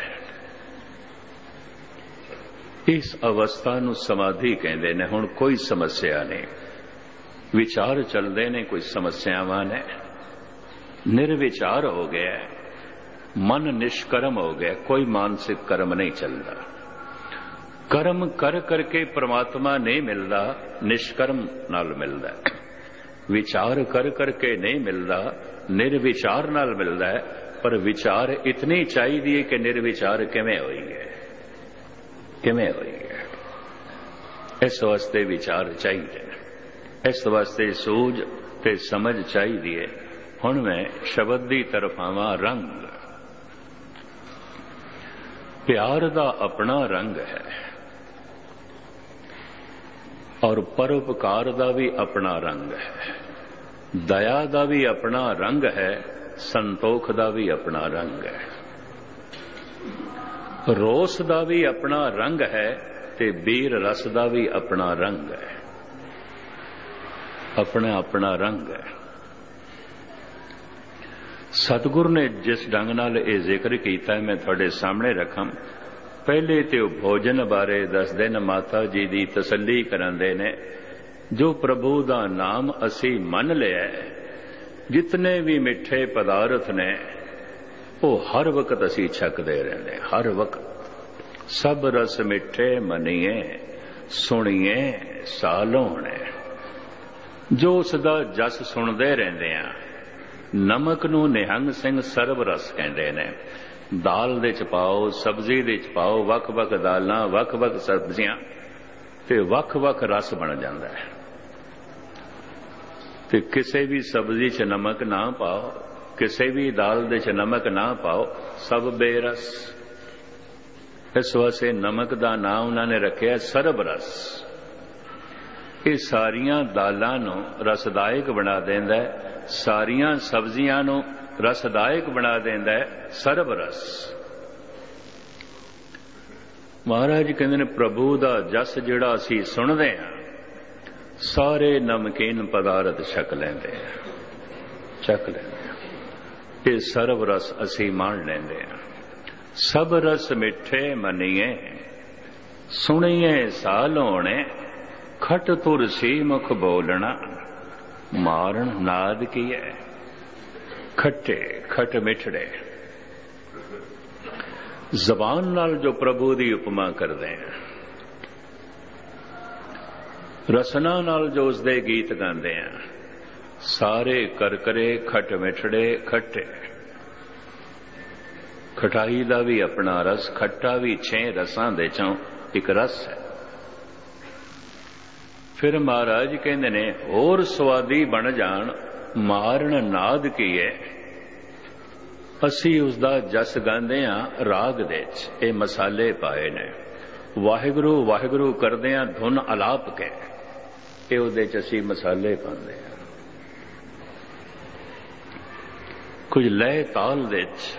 Speaker 1: इस अवस्था नूं समाधि कहंदे ने। हुण कोई समस्या नहीं, विचार चलते ने, कोई समस्यावां ने, निर्विचार हो गया, मन निष्कर्म हो गया, कोई मानसिक कर्म नहीं चलता। कर्म कर करके परमात्मा नहीं मिलता, निष्कर्म नाल मिलता। विचार कर करके नहीं मिलता, निर्विचार नाल मिलता है। पर विचार इतनी चाहिए कि निर्विचार किवें होई है, किवें होई है। इस वास्ते विचार चाहिए, इस वास्ते सूझ ते समझ चाहिए। हुण मैं शब्द की तरफ आवां। रंग, प्यार दा अपना रंग है और परोपकार दा भी अपना रंग है, दया दा भी अपना रंग है, संतोख दा भी अपना रंग है, रोस दा भी अपना रंग है ते बीर रस दा भी अपना रंग है, अपना अपना रंग है। सतगुरु ने जिस ढंग नाल ये जिक्र किया है मैं थोड़े सामने रखा। पहले तो भोजन बारे दसदे ने, माता जी की तसल्ली करांदे ने। जो प्रभु का नाम असी मन लिया, जितने भी मिठे पदार्थ ने वो हर वक्त असी छकते रहने, हर वक्त। सब रस मिठे मनीए, सुनिए सालोने। जो उसका जस सुनते रहते हैं। नमक नूं निहंग सिंह सरब रस कहते ने। दाल दे च पाओ, सब्जी दे च पाओ, वख वख दालां, वख वख सब्जियां ते वख वख रस बन जाता है। ते किसी भी सब्जी च नमक ना पाओ, किसी भी दाल दे च नमक ना पाओ, सब बेरस। इस वास्ते नमक दा नाम उन्होंने रखिया सरब रस। ये सारियां दालां नूं रसदायक बना देंदा है, सारियां सब्जियां नूं रसदायक बना देंदा है सरब रस। महाराज कहते ने प्रभु दा जस जिहड़ा असी सुनदे हां, सारे नमकीन पदार्थ छक लैंदे हैं, छक लैंदे हैं। ये सरब रस असी मान लैंदे हां। सब रस मिठे मनीए, सुनिए सालोने। खट तुर सी मुख बोलना, मारण नाद की है। खट्टे खट मिठड़े जबान नाल जो प्रभु की उपमा करते हैं, रसना नाल जो उसदे गीत गाते हैं, सारे करकरे खट मिठड़े खट्टे। खटाई का भी अपना रस, खट्टा भी छे रसां दे चों एक रस है। फिर महाराज कहते ने होर स्वादी बन जान, मारण नाद की है। असी उसका जस गांदे हां राग दे च, ये मसाले पाए ने। वाहिगुरु वाहिगुरु करदे हां धुन अलाप के, ये उहदे च असी मसाले पांदे हां। कुछ लय ताल दे च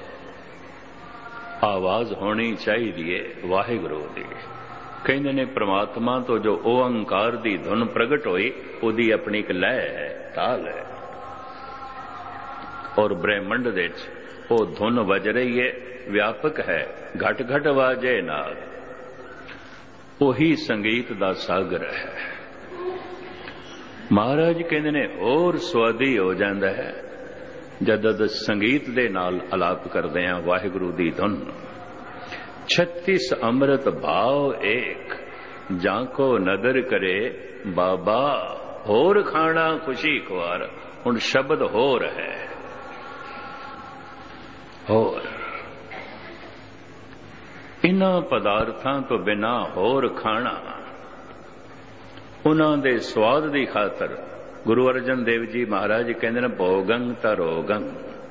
Speaker 1: आवाज होनी चाहिए वाहिगुरु दी। कहते ने परमात्मा तो जो ओंकार दी धुन प्रगट होई, उहदी अपनी एक लय है, ताल है। और ब्रह्मंड दे च वो धुन वज रही है, व्यापक है, घट घट वाजे नाल। वही संगीत दा सागर है। महाराज कहते ने और स्वादी हो जाता है जद संगीत दे नाल अलाप करते हैं वाहिगुरु दी धुन। छत्तीस अमृत भाव एक, जाको नदर करे बाबा। होर खाना खुशी खुआर, हुण शब्द होर है, होर। इन्हां पदार्थां तो बिना होर खाना, उन्हां दे स्वाद दी खातर गुरु अर्जन देव जी महाराज कहते हैं भोगं तरोगं।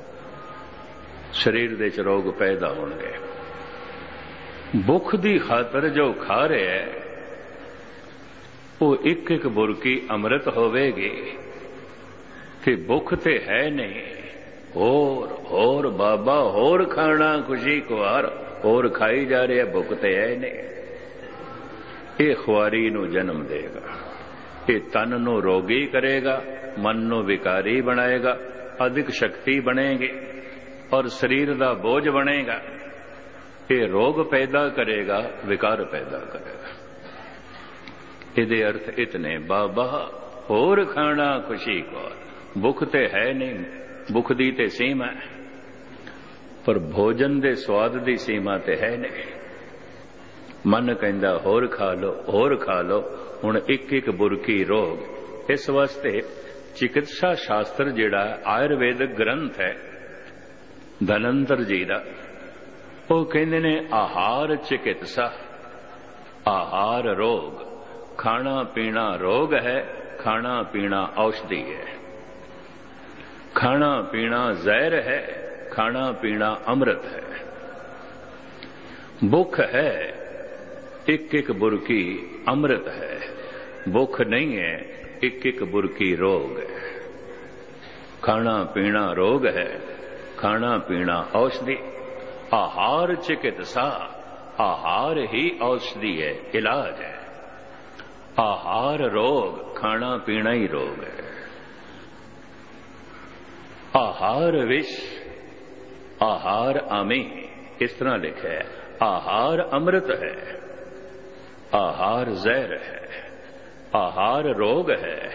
Speaker 1: शरीर दे च रोग पैदा होणगे। भुख दी खातर जो खा रहे है वो एक एक बुरकी अमृत होवेगी कि भुख ते है नहीं। होर होर बाबा, होर खाना खुशी खुआर, होर खाई जा रही है, भुख ते है नहीं। ये खुआरी नू जन्म देगा, ਇਹ ਤਨ ਨੂੰ ਰੋਗੀ ਕਰੇਗਾ, ਮਨ ਨੂੰ ਵਿਕਾਰੀ ਬਣਾਏਗਾ, ਅਧਿਕ ਸ਼ਕਤੀ ਬਣੇਗੀ ਔਰ ਸਰੀਰ ਦਾ ਬੋਝ ਬਣੇਗਾ। ਇਹ ਰੋਗ ਪੈਦਾ ਕਰੇਗਾ, ਵਿਕਾਰ ਪੈਦਾ ਕਰੇਗਾ। ਇਹਦੇ ਅਰਥ ਇਤਨੇ ਬਾਬਾ ਹੋਰ ਖਾਣਾ ਖੁਸ਼ੀ ਕੋ। ਭੁੱਖ ਤੇ ਹੈ ਨਹੀਂ, ਭੁੱਖ ਦੀ ਤੇ ਸੀਮਾ ਹੈ, ਪਰ ਭੋਜਨ ਦੇ ਸਵਾਦ ਦੀ ਸੀਮਾ ਤੇ ਹੈ ਨਹੀਂ। ਮਨ ਕਹਿੰਦਾ ਹੋਰ ਖਾ ਲੋ, ਹੋਰ ਖਾ ਲੋ। ਹੁਣ ਇੱਕ ਇੱਕ ਬੁਰਕੀ ਰੋਗ। ਇਸ ਵਾਸਤੇ ਚਿਕਿਤਸਾ ਸ਼ਾਸਤਰ ਜਿਹੜਾ ਆਯੁਰਵੇਦਿਕ ਗ੍ਰੰਥ ਹੈ ਧਨੰਤਰ ਜੀ ਦਾ, ਉਹ ਕਹਿੰਦੇ ਨੇ ਆਹਾਰ ਚਿਕਿਤਸਾ, ਆਹਾਰ ਰੋਗ। ਖਾਣਾ ਪੀਣਾ ਰੋਗ ਹੈ, ਖਾਣਾ ਪੀਣਾ ਔਸ਼ਧੀ ਹੈ। ਖਾਣਾ ਪੀਣਾ ਜ਼ਹਿਰ ਹੈ, ਖਾਣਾ ਪੀਣਾ ਅੰਮ੍ਰਿਤ ਹੈ। ਭੁੱਖ ਹੈ, ਇੱਕ ਇੱਕ ਬੁਰਕੀ ਅੰਮ੍ਰਿਤ ਹੈ। ਭੁੱਖ ਨਹੀਂ ਹੈ, ਇੱਕ ਇੱਕ ਬੁਰਕੀ ਰੋਗ ਹੈ। ਖਾਣਾ ਪੀਣਾ ਰੋਗ ਹੈ, ਖਾਣਾ ਪੀਣਾ ਔਸ਼ਧੀ। ਆਹਾਰ ਚਿਕਿਤਸਾ, ਆਹਾਰ ਹੀ ਔਸ਼ਧੀ ਹੈ, ਇਲਾਜ ਹੈ। ਆਹਾਰ ਰੋਗ, ਖਾਣਾ ਪੀਣਾ ਹੀ ਰੋਗ ਹੈ। ਆਹਾਰ ਵਿਸ਼, ਆਹਾਰ ਆਮੀ, ਇਸ ਤਰ੍ਹਾਂ ਲਿਖਿਆ ਹੈ। ਆਹਾਰ ਅੰਮ੍ਰਿਤ ਹੈ, ਆਹਾਰ ਜ਼ਹਿਰ ਹੈ, ਆਹਾਰ ਰੋਗ ਹੈ,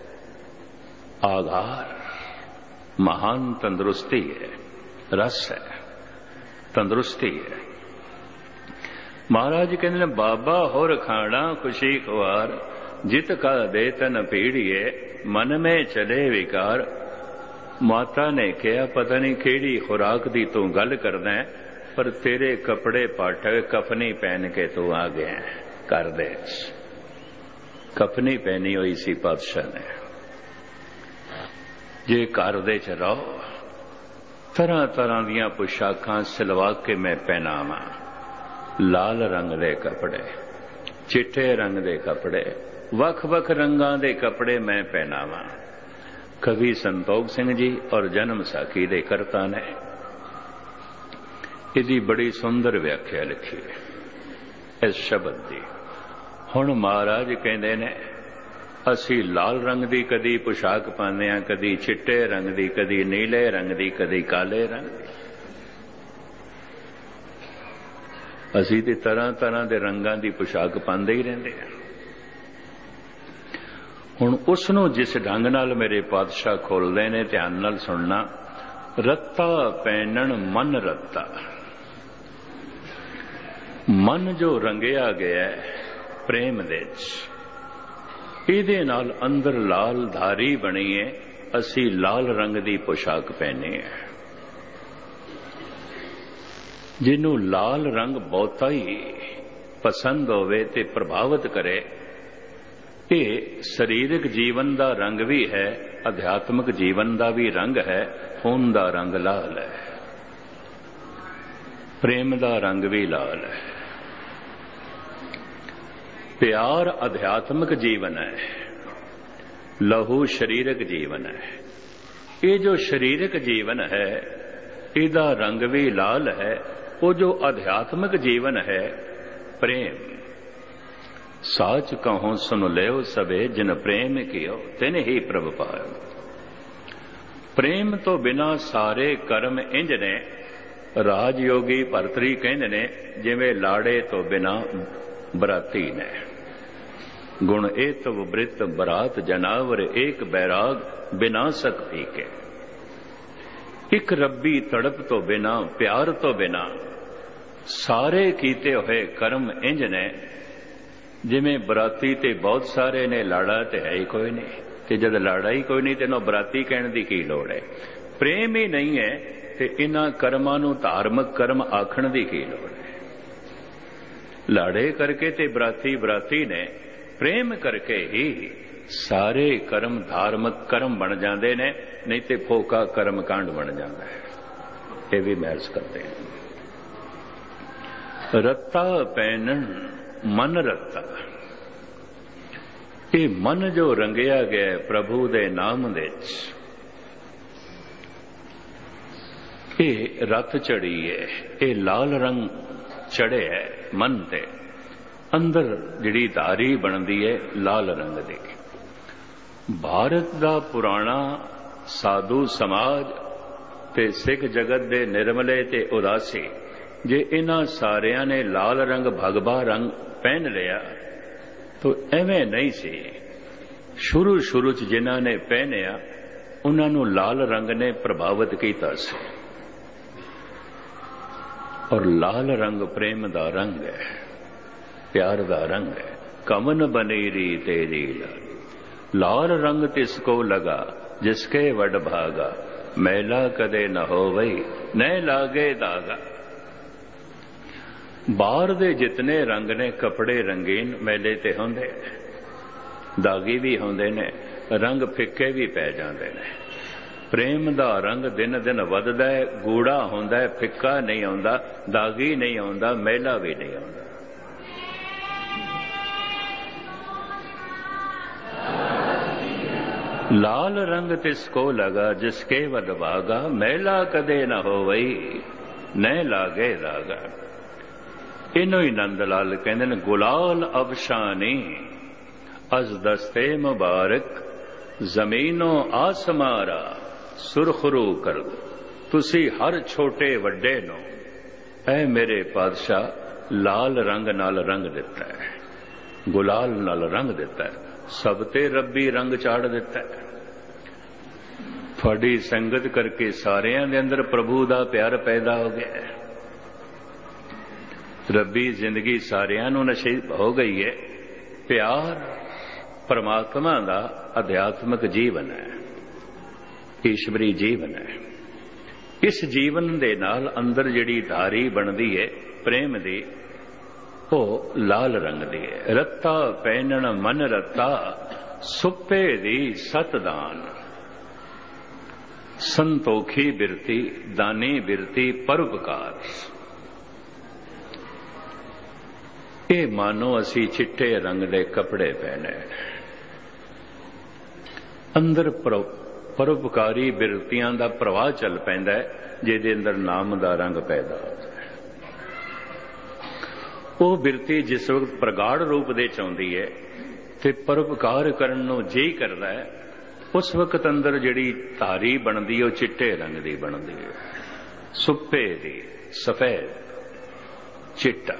Speaker 1: ਆਹਾਰ ਮਹਾਨ ਤੰਦਰੁਸਤੀ ਹੈ, ਰਸ ਹੈ, ਤੰਦਰੁਸਤੀ ਹੈ। ਮਹਾਰਾਜ ਕਹਿੰਦੇ ਨੇ ਬਾਬਾ ਹੋਰ ਖਾਣਾ ਖੁਸ਼ੀ ਖੁਆਰ, ਜਿਤ ਕਾ ਦੇ ਤਨ ਪੀੜੀਏ, ਮਨ ਮੇ ਚਲੇ ਵਿਕਾਰ। ਮਾਤਾ ਨੇ ਕਿਹਾ ਪਤਾ ਨਹੀਂ ਕਿਹੜੀ ਖੁਰਾਕ ਦੀ ਤੂੰ ਗੱਲ ਕਰਦਾ ਹੈ, ਪਰ ਤੇਰੇ ਕੱਪੜੇ ਪਾਟ ਕਫਨੀ ਪਹਿਨ ਕੇ ਤੂੰ ਆ ਗਿਆ ਘਰ ਦੇ ਵਿੱਚ। ਕਫਨੀ ਪਹਿਨੀ ਹੋਈ ਸੀ ਪਾਤਸ਼ਾਹ ਨੇ। ਜੇ ਘਰ ਦੇ ਚ ਰਹੋ, ਤਰ੍ਹਾਂ ਤਰ੍ਹਾਂ ਦੀਆਂ ਪੁਸ਼ਾਕਾਂ ਸਿਲਵਾ ਕੇ ਮੈਂ ਪਹਿਨਾਵਾਂ। ਲਾਲ ਰੰਗ ਦੇ ਕੱਪੜੇ, ਚਿੱਟੇ ਰੰਗ ਦੇ ਕੱਪੜੇ, ਵੱਖ ਵੱਖ ਰੰਗਾਂ ਦੇ ਕੱਪੜੇ ਮੈਂ ਪਹਿਨਾਵਾਂ। ਕਵੀ ਸੰਤੋਖ ਸਿੰਘ ਜੀ ਔਰ ਜਨਮ ਸਾਖੀ ਦੇ ਕਰਤਾ ਨੇ ਇਹਦੀ ਬੜੀ ਸੁੰਦਰ ਵਿਆਖਿਆ ਲਿਖੀ ਹੈ ਇਸ ਸ਼ਬਦ ਦੀ। ਹੁਣ ਮਹਾਰਾਜ ਕਹਿੰਦੇ ਨੇ ਅਸੀਂ ਲਾਲ ਰੰਗ ਦੀ ਕਦੀ ਪੁਸ਼ਾਕ ਪਾਉਂਦੇ ਹਾਂ, ਕਦੀ ਚਿੱਟੇ ਰੰਗ ਦੀ, ਕਦੀ ਨੀਲੇ ਰੰਗ ਦੀ, ਕਦੀ ਕਾਲੇ ਰੰਗ ਦੀ। ਅਸੀਂ ਤੇ ਤਰ੍ਹਾਂ ਤਰ੍ਹਾਂ ਦੇ ਰੰਗਾਂ ਦੀ ਪੁਸ਼ਾਕ ਪਾਉਂਦੇ ਹੀ ਰਹਿੰਦੇ ਹਾਂ। ਹੁਣ ਉਸ ਨੂੰ ਜਿਸ ਢੰਗ ਨਾਲ ਮੇਰੇ ਪਾਤਸ਼ਾਹ ਖੋਲਦੇ ਨੇ, ਧਿਆਨ ਨਾਲ ਸੁਣਨਾ। ਰੱਤਾ ਪਹਿਨਣ ਮਨ ਰੱਤਾ, ਮਨ ਜੋ ਰੰਗਿਆ ਗਿਆ ਪ੍ਰੇਮ ਦੇ ਵਿੱਚ, ਇਹਦੇ ਨਾਲ ਅੰਦਰ ਲਾਲ ਧਾਰੀ ਬਣੀ ਹੈ। ਅਸੀਂ ਲਾਲ ਰੰਗ ਦੀ ਪੁਸ਼ਾਕ ਪਹਿਨੇ ਹੈ। ਜਿਹਨੂੰ ਲਾਲ ਰੰਗ ਬਹੁਤਾ ਹੀ ਪਸੰਦ ਹੋਵੇ ਤੇ ਪ੍ਰਭਾਵਿਤ ਕਰੇ, ਇਹ ਸਰੀਰਕ ਜੀਵਨ ਦਾ ਰੰਗ ਵੀ ਹੈ, ਅਧਿਆਤਮਿਕ ਜੀਵਨ ਦਾ ਵੀ ਰੰਗ ਹੈ। ਖੂਨ ਦਾ ਰੰਗ ਲਾਲ ਹੈ, ਪ੍ਰੇਮ ਦਾ ਰੰਗ ਵੀ ਲਾਲ ਹੈ। ਪਿਆਰ ਅਧਿਆਤਮਿਕ ਜੀਵਨ ਹੈ, ਲਹੂ ਸਰੀਰਕ ਜੀਵਨ ਹੈ। ਇਹ ਜੋ ਸਰੀਰਕ ਜੀਵਨ ਹੈ ਇਹਦਾ ਰੰਗ ਵੀ ਲਾਲ ਹੈ। ਉਹ ਜੋ ਅਧਿਆਤਮਿਕ ਜੀਵਨ ਹੈ ਪ੍ਰੇਮ। ਸਾਚ ਕਹੋ ਸੁਨ ਲਿਓ ਸਭੇ, ਜਿਨ ਪ੍ਰੇਮ ਕੀਓ ਤਿਨ ਹੀ ਪ੍ਰਭ ਪਾਇਓ। ਪ੍ਰੇਮ ਤੋਂ ਬਿਨਾ ਸਾਰੇ ਕਰਮ ਇੰਜ ਨੇ, ਰਾਜਯੋਗੀ ਭਰਤਰੀ ਕਹਿੰਦੇ ਨੇ, ਜਿਵੇਂ ਲਾੜੇ ਤੋਂ ਬਿਨਾ ਬਰਾਤੀ ਨੇ। ਗੁਣ ਇਹ ਤਵ ਬ੍ਰਿਤ ਬਰਾਤ ਜਨਾਵਰ, ਏਕ ਬੈਰਾਗ ਬਿਨਾ ਸਕ ਪੀ ਕੇ। ਇੱਕ ਰੱਬੀ ਤੜਪ ਤੋਂ ਬਿਨਾ, ਪਿਆਰ ਤੋਂ ਬਿਨਾ ਸਾਰੇ ਕੀਤੇ ਹੋਏ ਕਰਮ ਇੰਜ ਨੇ ਜਿਵੇਂ ਬਰਾਤੀ ਤੇ ਬਹੁਤ ਸਾਰੇ ਨੇ, ਲਾੜਾ ਤੇ ਹੈ ਹੀ ਕੋਈ ਨਹੀਂ। ਤੇ ਜਦ ਲਾੜਾ ਹੀ ਕੋਈ ਨਹੀਂ ਤੇ ਇਹਨੂੰ ਬਰਾਤੀ ਕਹਿਣ ਦੀ ਕੀ ਲੋੜ ਹੈ। ਪ੍ਰੇਮ ਹੀ ਨਹੀਂ ਹੈ ਤੇ ਇਹਨਾਂ ਕਰਮਾਂ ਨੂੰ ਧਾਰਮਿਕ ਕਰਮ ਆਖਣ ਦੀ ਕੀ ਲੋੜ ਹੈ। ਲਾੜੇ ਕਰਕੇ ਤੇ ਬਰਾਤੀ ਬਰਾਤੀ ਨੇ, ਪ੍ਰੇਮ ਕਰਕੇ ਹੀ ਸਾਰੇ ਕਰਮ ਧਾਰਮਿਕ ਕਰਮ ਬਣ ਜਾਂਦੇ ਨੇ, ਨਹੀਂ ਤੇ ਫੋਕਾ ਕਰਮ ਕਾਂਡ ਬਣ ਜਾਂਦਾ ਹੈ। ਇਹ ਵੀ ਮਹਿਜ਼ ਕਰਦੇ ਹਨ। ਰੱਤਾ ਪਹਿਨਣ ਮਨ ਰੱਤਾ, ਇਹ ਮਨ ਜੋ ਰੰਗਿਆ ਗਿਆ ਪ੍ਰਭੂ ਦੇ ਨਾਮ ਵਿੱਚ, ਇਹ ਰਤ ਚੜੀ ਹੈ, ਇਹ ਲਾਲ ਰੰਗ ਚੜਿਆ ਹੈ ਮਨ ਤੇ। ਅੰਦਰ ਜਿਹੜੀ ਧਾਰੀ ਬਣਦੀ ਹੈ ਲਾਲ ਰੰਗ ਦੀ। ਭਾਰਤ ਦਾ ਪੁਰਾਣਾ ਸਾਧੂ ਸਮਾਜ ਤੇ ਸਿੱਖ ਜਗਤ ਦੇ ਨਿਰਮਲੇ ਤੇ ਉਦਾਸੀ, ਜੇ ਇਹਨਾਂ ਸਾਰਿਆਂ ਨੇ ਲਾਲ ਰੰਗ ਭਗਵਾ ਰੰਗ ਪਹਿਨ ਲਿਆ ਤਾਂ ਐਵੇਂ ਨਹੀਂ ਸੀ। ਸ਼ੁਰੂ ਸ਼ੁਰੂ ਚ ਜਿਨ੍ਹਾਂ ਨੇ ਪਹਿਨਿਆ ਉਹਨਾਂ ਨੂੰ ਲਾਲ ਰੰਗ ਨੇ ਪ੍ਰਭਾਵਿਤ ਕੀਤਾ ਸੀ। ਔਰ ਲਾਲ ਰੰਗ ਪ੍ਰੇਮ ਦਾ ਰੰਗ ਹੈ, ਪਿਆਰ ਦਾ ਰੰਗ ਹੈ। ਕਮਨ ਬਨੇਰੀ ਤੇਰੀ ਲਾਲ, ਲਾਲ ਰੰਗ ਤਿਸ ਕੋ ਲਗਾ ਜਿਸਕੇ ਵਡ ਭਾਗਾ, ਮੈਲਾ ਕਦੇ ਨ ਹੋਵਈ ਨਹਿ ਲਾਗੇ ਦਾਗਾ। ਬਾਹਰ ਦੇ ਜਿਤਨੇ ਰੰਗ ਨੇ ਕੱਪੜੇ ਰੰਗੀਨ ਮੈਲੇ ਤੇ ਹੁੰਦੇ, ਦਾਗੀ ਵੀ ਹੁੰਦੇ ਨੇ, ਰੰਗ ਫਿੱਕੇ ਵੀ ਪੈ ਜਾਂਦੇ ਨੇ। ਪ੍ਰੇਮ ਦਾ ਰੰਗ ਦਿਨ ਦਿਨ ਵੱਧਦਾ ਹੈ, ਗੂੜਾ ਹੁੰਦਾ ਹੈ, ਫਿੱਕਾ ਨਹੀਂ ਆਉਂਦਾ, ਦਾਗੀ ਨਹੀਂ ਆਉਂਦਾ, ਮੈਲਾ ਵੀ ਨਹੀਂ ਆਉਂਦਾ। ਲਾਲ ਰੰਗ ਤਿਸ ਕੋ ਲਗਾ ਜਿਸਕੇ ਵਡ ਭਾਗਾ, ਮੈਲਾ ਕਦੇ ਨ ਹੋਵਈ ਨਹਿ ਲਾਗੇ ਦਾਗਾ। ਇਹਨੂੰ ਹੀ ਨੰਦ ਲਾਲ ਕਹਿੰਦੇ ਨੇ, ਗੁਲਾਲ ਅਫਸ਼ਾਨੀ ਅਜ਼ ਦਸਤੇ ਮੁਬਾਰਕ, ਜ਼ਮੀਨੋਂ ਆਸਮਾਰਾ ਸੁਰਖਰੂ ਕਰ ਦੋ। ਤੁਸੀਂ ਹਰ ਛੋਟੇ ਵੱਡੇ ਨੂੰ ਐ ਮੇਰੇ ਪਾਤਸ਼ਾਹ ਲਾਲ ਰੰਗ ਨਾਲ ਰੰਗ ਦਿੱਤਾ ਹੈ, ਗੁਲਾਲ ਨਾਲ ਰੰਗ ਦਿੱਤਾ ਹੈ, ਸਭ ਤੇ ਰੱਬੀ ਰੰਗ ਚਾੜ ਦਿੱਤਾ ਹੈ। ਤੁਹਾਡੀ ਸੰਗਤ ਕਰਕੇ ਸਾਰਿਆਂ ਦੇ ਅੰਦਰ ਪ੍ਰਭੂ ਦਾ ਪਿਆਰ ਪੈਦਾ ਹੋ ਗਿਆ ਹੈ। ਰੱਬੀ ਜ਼ਿੰਦਗੀ ਸਾਰਿਆਂ ਨੂੰ ਨਸੀਬ ਹੋ ਗਈ ਹੈ। ਪਿਆਰ ਪਰਮਾਤਮਾ ਦਾ ਅਧਿਆਤਮਿਕ ਜੀਵਨ ਹੈ, ਈਸ਼ਵਰੀ ਜੀਵਨ ਹੈ। ਇਸ ਜੀਵਨ ਦੇ ਨਾਲ ਅੰਦਰ ਜਿਹੜੀ ਧਾਰੀ ਬਣਦੀ ਹੈ ਪ੍ਰੇਮ ਦੀ, ਉਹ ਲਾਲ ਰੰਗ ਦੀ ਹੈ। ਰੱਤਾ ਪਹਿਨਣ ਮਨ ਰੱਤਾ, ਸੁੱਪੇ ਦੀ ਸਤਦਾਨ, ਸੰਤੋਖੀ ਬਿਰਤੀ ਦਾਨੀ ਬਿਰਤੀ ਪਰਉਪਕਾਰ। ਇਹ ਮਾਨੋ ਅਸੀਂ ਚਿੱਟੇ ਰੰਗ ਦੇ ਕੱਪੜੇ ਪਹਿਨੇ, ਅੰਦਰ ਪਰਉਪਕਾਰੀ ਬਿਰਤੀਆਂ ਦਾ ਪ੍ਰਵਾਹ ਚੱਲ ਪੈਂਦਾ ਹੈ, ਜਿਹਦੇ ਅੰਦਰ ਨਾਮ ਦਾ ਰੰਗ ਪੈਦਾ ਹੋ ਜਾਏ। ਉਹ ਬਿਰਤੀ ਜਿਸ ਵਕਤ ਪ੍ਰਗਾੜ ਰੂਪ ਦੇ ਚ ਆਉਂਦੀ ਹੈ ਤੇ ਪਰਉਪਕਾਰ ਕਰਨ ਨੂੰ ਜੀ ਕਰਦਾ ਹੈ, ਉਸ ਵਕਤ ਅੰਦਰ ਜਿਹੜੀ ਧਾਰੀ ਬਣਦੀ ਉਹ ਚਿੱਟੇ ਰੰਗ ਦੀ ਬਣਦੀ ਹੈ, ਸੁੱਪੇ ਦੀ, ਸਫੈਦ, ਚਿੱਟਾ।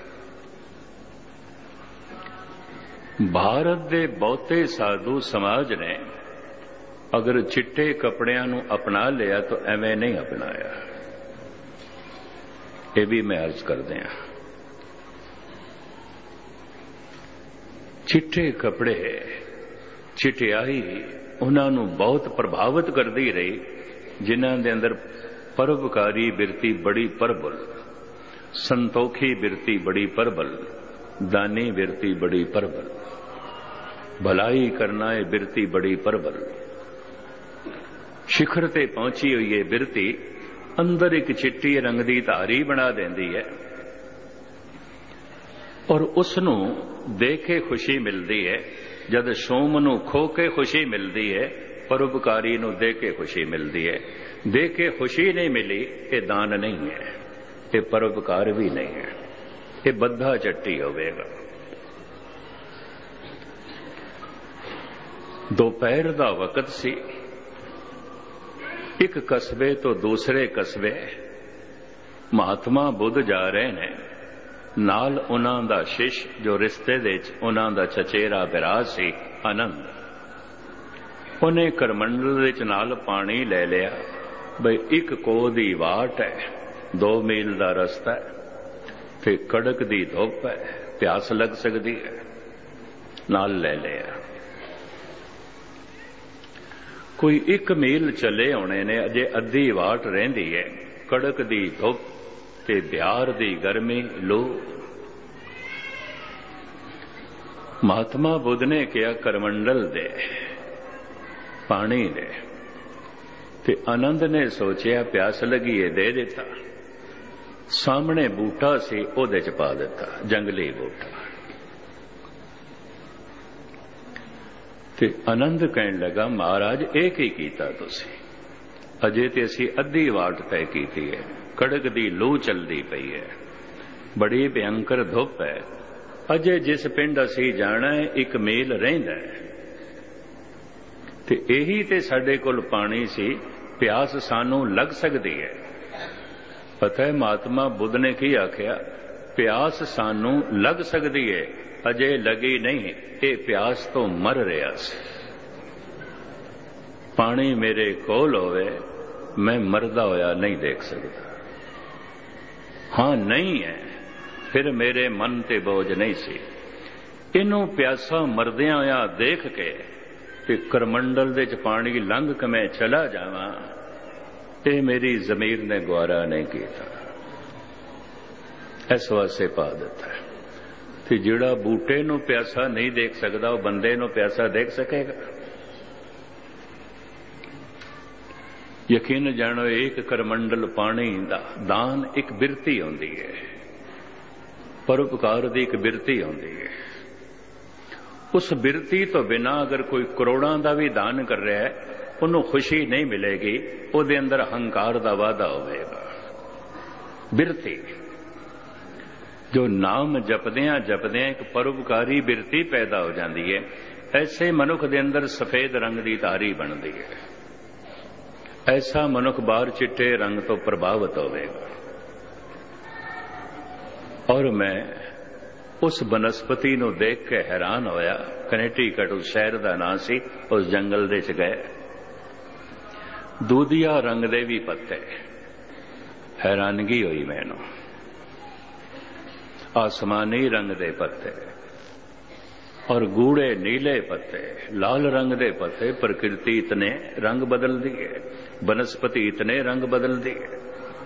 Speaker 1: ਭਾਰਤ ਦੇ ਬਹੁਤੇ ਸਾਧੂ ਸਮਾਜ ਨੇ ਅਗਰ ਚਿੱਟੇ ਕੱਪੜਿਆਂ ਨੂੰ ਅਪਣਾ ਲਿਆ ਤਾਂ ਐਵੇਂ ਨਹੀਂ ਅਪਣਾਇਆ। ਇਹ ਵੀ ਮੈਂ ਅਰਜ਼ ਕਰਦੇ ਹਾਂ। ਚਿੱਟੇ ਕੱਪੜੇ, ਚਿਟਿਆਈ ਉਹਨਾਂ ਨੂੰ ਬਹੁਤ ਪ੍ਰਭਾਵਿਤ ਕਰਦੀ ਰਹੀ, ਜਿਨ੍ਹਾਂ ਦੇ ਅੰਦਰ ਪਰਉਪਕਾਰੀ ਬਿਰਤੀ ਬੜੀ ਪ੍ਰਬਲ, ਸੰਤੋਖੀ ਬਿਰਤੀ ਬੜੀ ਪ੍ਰਬਲ, ਦਾਨੀ ਬਿਰਤੀ ਬੜੀ ਪ੍ਰਬਲ, ਭਲਾਈ ਕਰਨਾ ਇਹ ਬਿਰਤੀ ਬੜੀ ਪ੍ਰਬਲ। शिखर ते पहुंची हुई है बिरती अंदर एक चिट्टी रंग की धारी बना देंदी है और उसनू दे के खुशी मिलती है। जद सोम नू खो के खुशी मिलती है, परोपकारी नू दे के खुशी मिलती है। दे के खुशी नहीं मिली, ये दान नहीं है, ये परोपकार भी नहीं है, ये बद्धा चट्टी होवेगा। दोपहर का वक्त सी, एक कस्बे तो दूसरे कस्बे महात्मा बुद्ध जा रहे ने, नाल उन्हां दा शिश जो रिश्ते दे उन्हां दा चचेरा भरा सी आनंद। उन्हें करमंडल दे नाल पानी ले लिया बई एक कोह दी वाट है, दो मील दा रस्ता है ते कड़क दी धुप है, प्यास लग सकती है, नाल ले लिया। कोई एक मील चले आने ने, अजे अद्धी वाट रहिंदी है, कड़क दी धुप ते बिहार दी गर्मी लो। महात्मा बुद्ध ने कहा करमंडल दे पानी दे, ते आनंद ने सोचिया प्यास लगी है, दे दिता। सामने बूटा सी ओदे च पा दिता, जंगली बूटा। ते आनंद कहन लगा महाराज एक ही कीता तुसी, अजे ते असी अद्धी वाट तय की है, कड़क दी लू चलती पई है, बड़ी भयंकर धुप है, अजे जिस पिंड असी जाना है एक मील रहिंदा है, ਤੇ ਇਹੀ ਤੇ ਸਾਡੇ ਕੋਲ ਪਾਣੀ ਸੀ। ਪਿਆਸ ਸਾਨੂੰ ਲੱਗ ਸਕਦੀ ਹੈ। ਪਤਾ ਹੈ ਮਹਾਤਮਾ ਬੁੱਧ ਨੇ ਕੀ ਆਖਿਆ? ਪਿਆਸ ਸਾਨੂੰ ਲੱਗ ਸਕਦੀ ਹੈ, ਅਜੇ ਲੱਗੀ ਨਹੀਂ। ਇਹ ਪਿਆਸ ਤੋਂ ਮਰ ਰਿਹਾ ਸੀ। ਪਾਣੀ ਮੇਰੇ ਕੋਲ ਹੋਵੇ, ਮੈਂ ਮਰਦਾ ਹੋਇਆ ਨਹੀਂ ਦੇਖ ਸਕਦਾ। ਹਾਂ ਨਹੀਂ ਹੈ, ਫਿਰ ਮੇਰੇ ਮਨ ਤੇ ਬੋਝ ਨਹੀਂ ਸੀ। ਇਹਨੂੰ ਪਿਆਸਾ ਮਰਦਿਆਂ ਹੋਇਆ ਦੇਖ ਕੇ ਤੇ ਕਰਮੰਡਲ ਦੇ ਚ ਪਾਣੀ ਲੰਘ ਕੇ ਮੈਂ ਚਲਾ ਜਾਵਾਂ, ਇਹ ਮੇਰੀ ਜ਼ਮੀਰ ਨੇ ਗਵਾਰਾ ਨਹੀਂ ਕੀਤਾ। ਇਸ ਵਾਸਤੇ ਪਾ ਦਿੱਤਾ। ਤੇ ਜਿਹੜਾ ਬੂਟੇ ਨੂੰ ਪਿਆਸਾ ਨਹੀਂ ਦੇਖ ਸਕਦਾ, ਉਹ ਬੰਦੇ ਨੂੰ ਪਿਆਸਾ ਦੇਖ ਸਕੇਗਾ? ਯਕੀਨ ਜਾਣੋ, ਇੱਕ ਕਰਮੰਡਲ ਪਾਣੀ ਦਾ ਦਾਨ ਇੱਕ ਬਿਰਤੀ ਹੁੰਦੀ ਹੈ, ਪਰਉਪਕਾਰ ਦੀ ਇੱਕ ਬਿਰਤੀ ਹੁੰਦੀ ਹੈ। ਉਸ ਬਿਰਤੀ ਤੋਂ ਬਿਨਾਂ ਅਗਰ ਕੋਈ ਕਰੋੜਾਂ ਦਾ ਵੀ ਦਾਨ ਕਰ ਰਿਹਾ ਹੈ, ਉਹਨੂੰ ਖੁਸ਼ੀ ਨਹੀਂ ਮਿਲੇਗੀ, ਉਹਦੇ ਅੰਦਰ ਹੰਕਾਰ ਦਾ ਵਾਧਾ ਹੋਵੇਗਾ। ਬਿਰਤੀ ਜੋ ਨਾਮ ਜਪਦਿਆਂ ਜਪਦਿਆਂ ਇੱਕ ਪਰਉਪਕਾਰੀ ਬਿਰਤੀ ਪੈਦਾ ਹੋ ਜਾਂਦੀ ਹੈ, ਐਸੇ ਮਨੁੱਖ ਦੇ ਅੰਦਰ ਸਫੇਦ ਰੰਗ ਦੀ ਧਾਰੀ ਬਣਦੀ ਹੈ। ਐਸਾ ਮਨੁੱਖ ਬਾਹਰ ਚਿੱਟੇ ਰੰਗ ਤੋਂ ਪ੍ਰਭਾਵਿਤ ਹੋਵੇਗਾ। ਔਰ ਮੈਂ ਉਸ ਬਨਸਪਤੀ ਨੂੰ ਦੇਖ ਕੇ ਹੈਰਾਨ ਹੋਇਆ। ਕਨੇਟੀਕਟ ਉਸ ਸ਼ਹਿਰ ਦਾ ਨਾਂ ਸੀ। ਉਸ ਜੰਗਲ ਦੇ ਚ ਗਏ, ਦੂਧੀਆ ਰੰਗ ਦੇ ਵੀ ਪੱਤੇ। ਹੈਰਾਨਗੀ ਹੋਈ ਮੈਨੂੰ। ਆਸਮਾਨੀ ਰੰਗ ਦੇ ਪੱਤੇ ਔਰ ਗੂੜੇ ਨੀਲੇ ਪੱਤੇ, ਲਾਲ ਰੰਗ ਦੇ ਪੱਤੇ। ਪ੍ਰਕਿਰਤੀ ਇਤਨੇ ਰੰਗ ਬਦਲਦੀ ਹੈ, ਬਨਸਪਤੀ ਇਤਨੇ ਰੰਗ ਬਦਲਦੀ ਹੈ।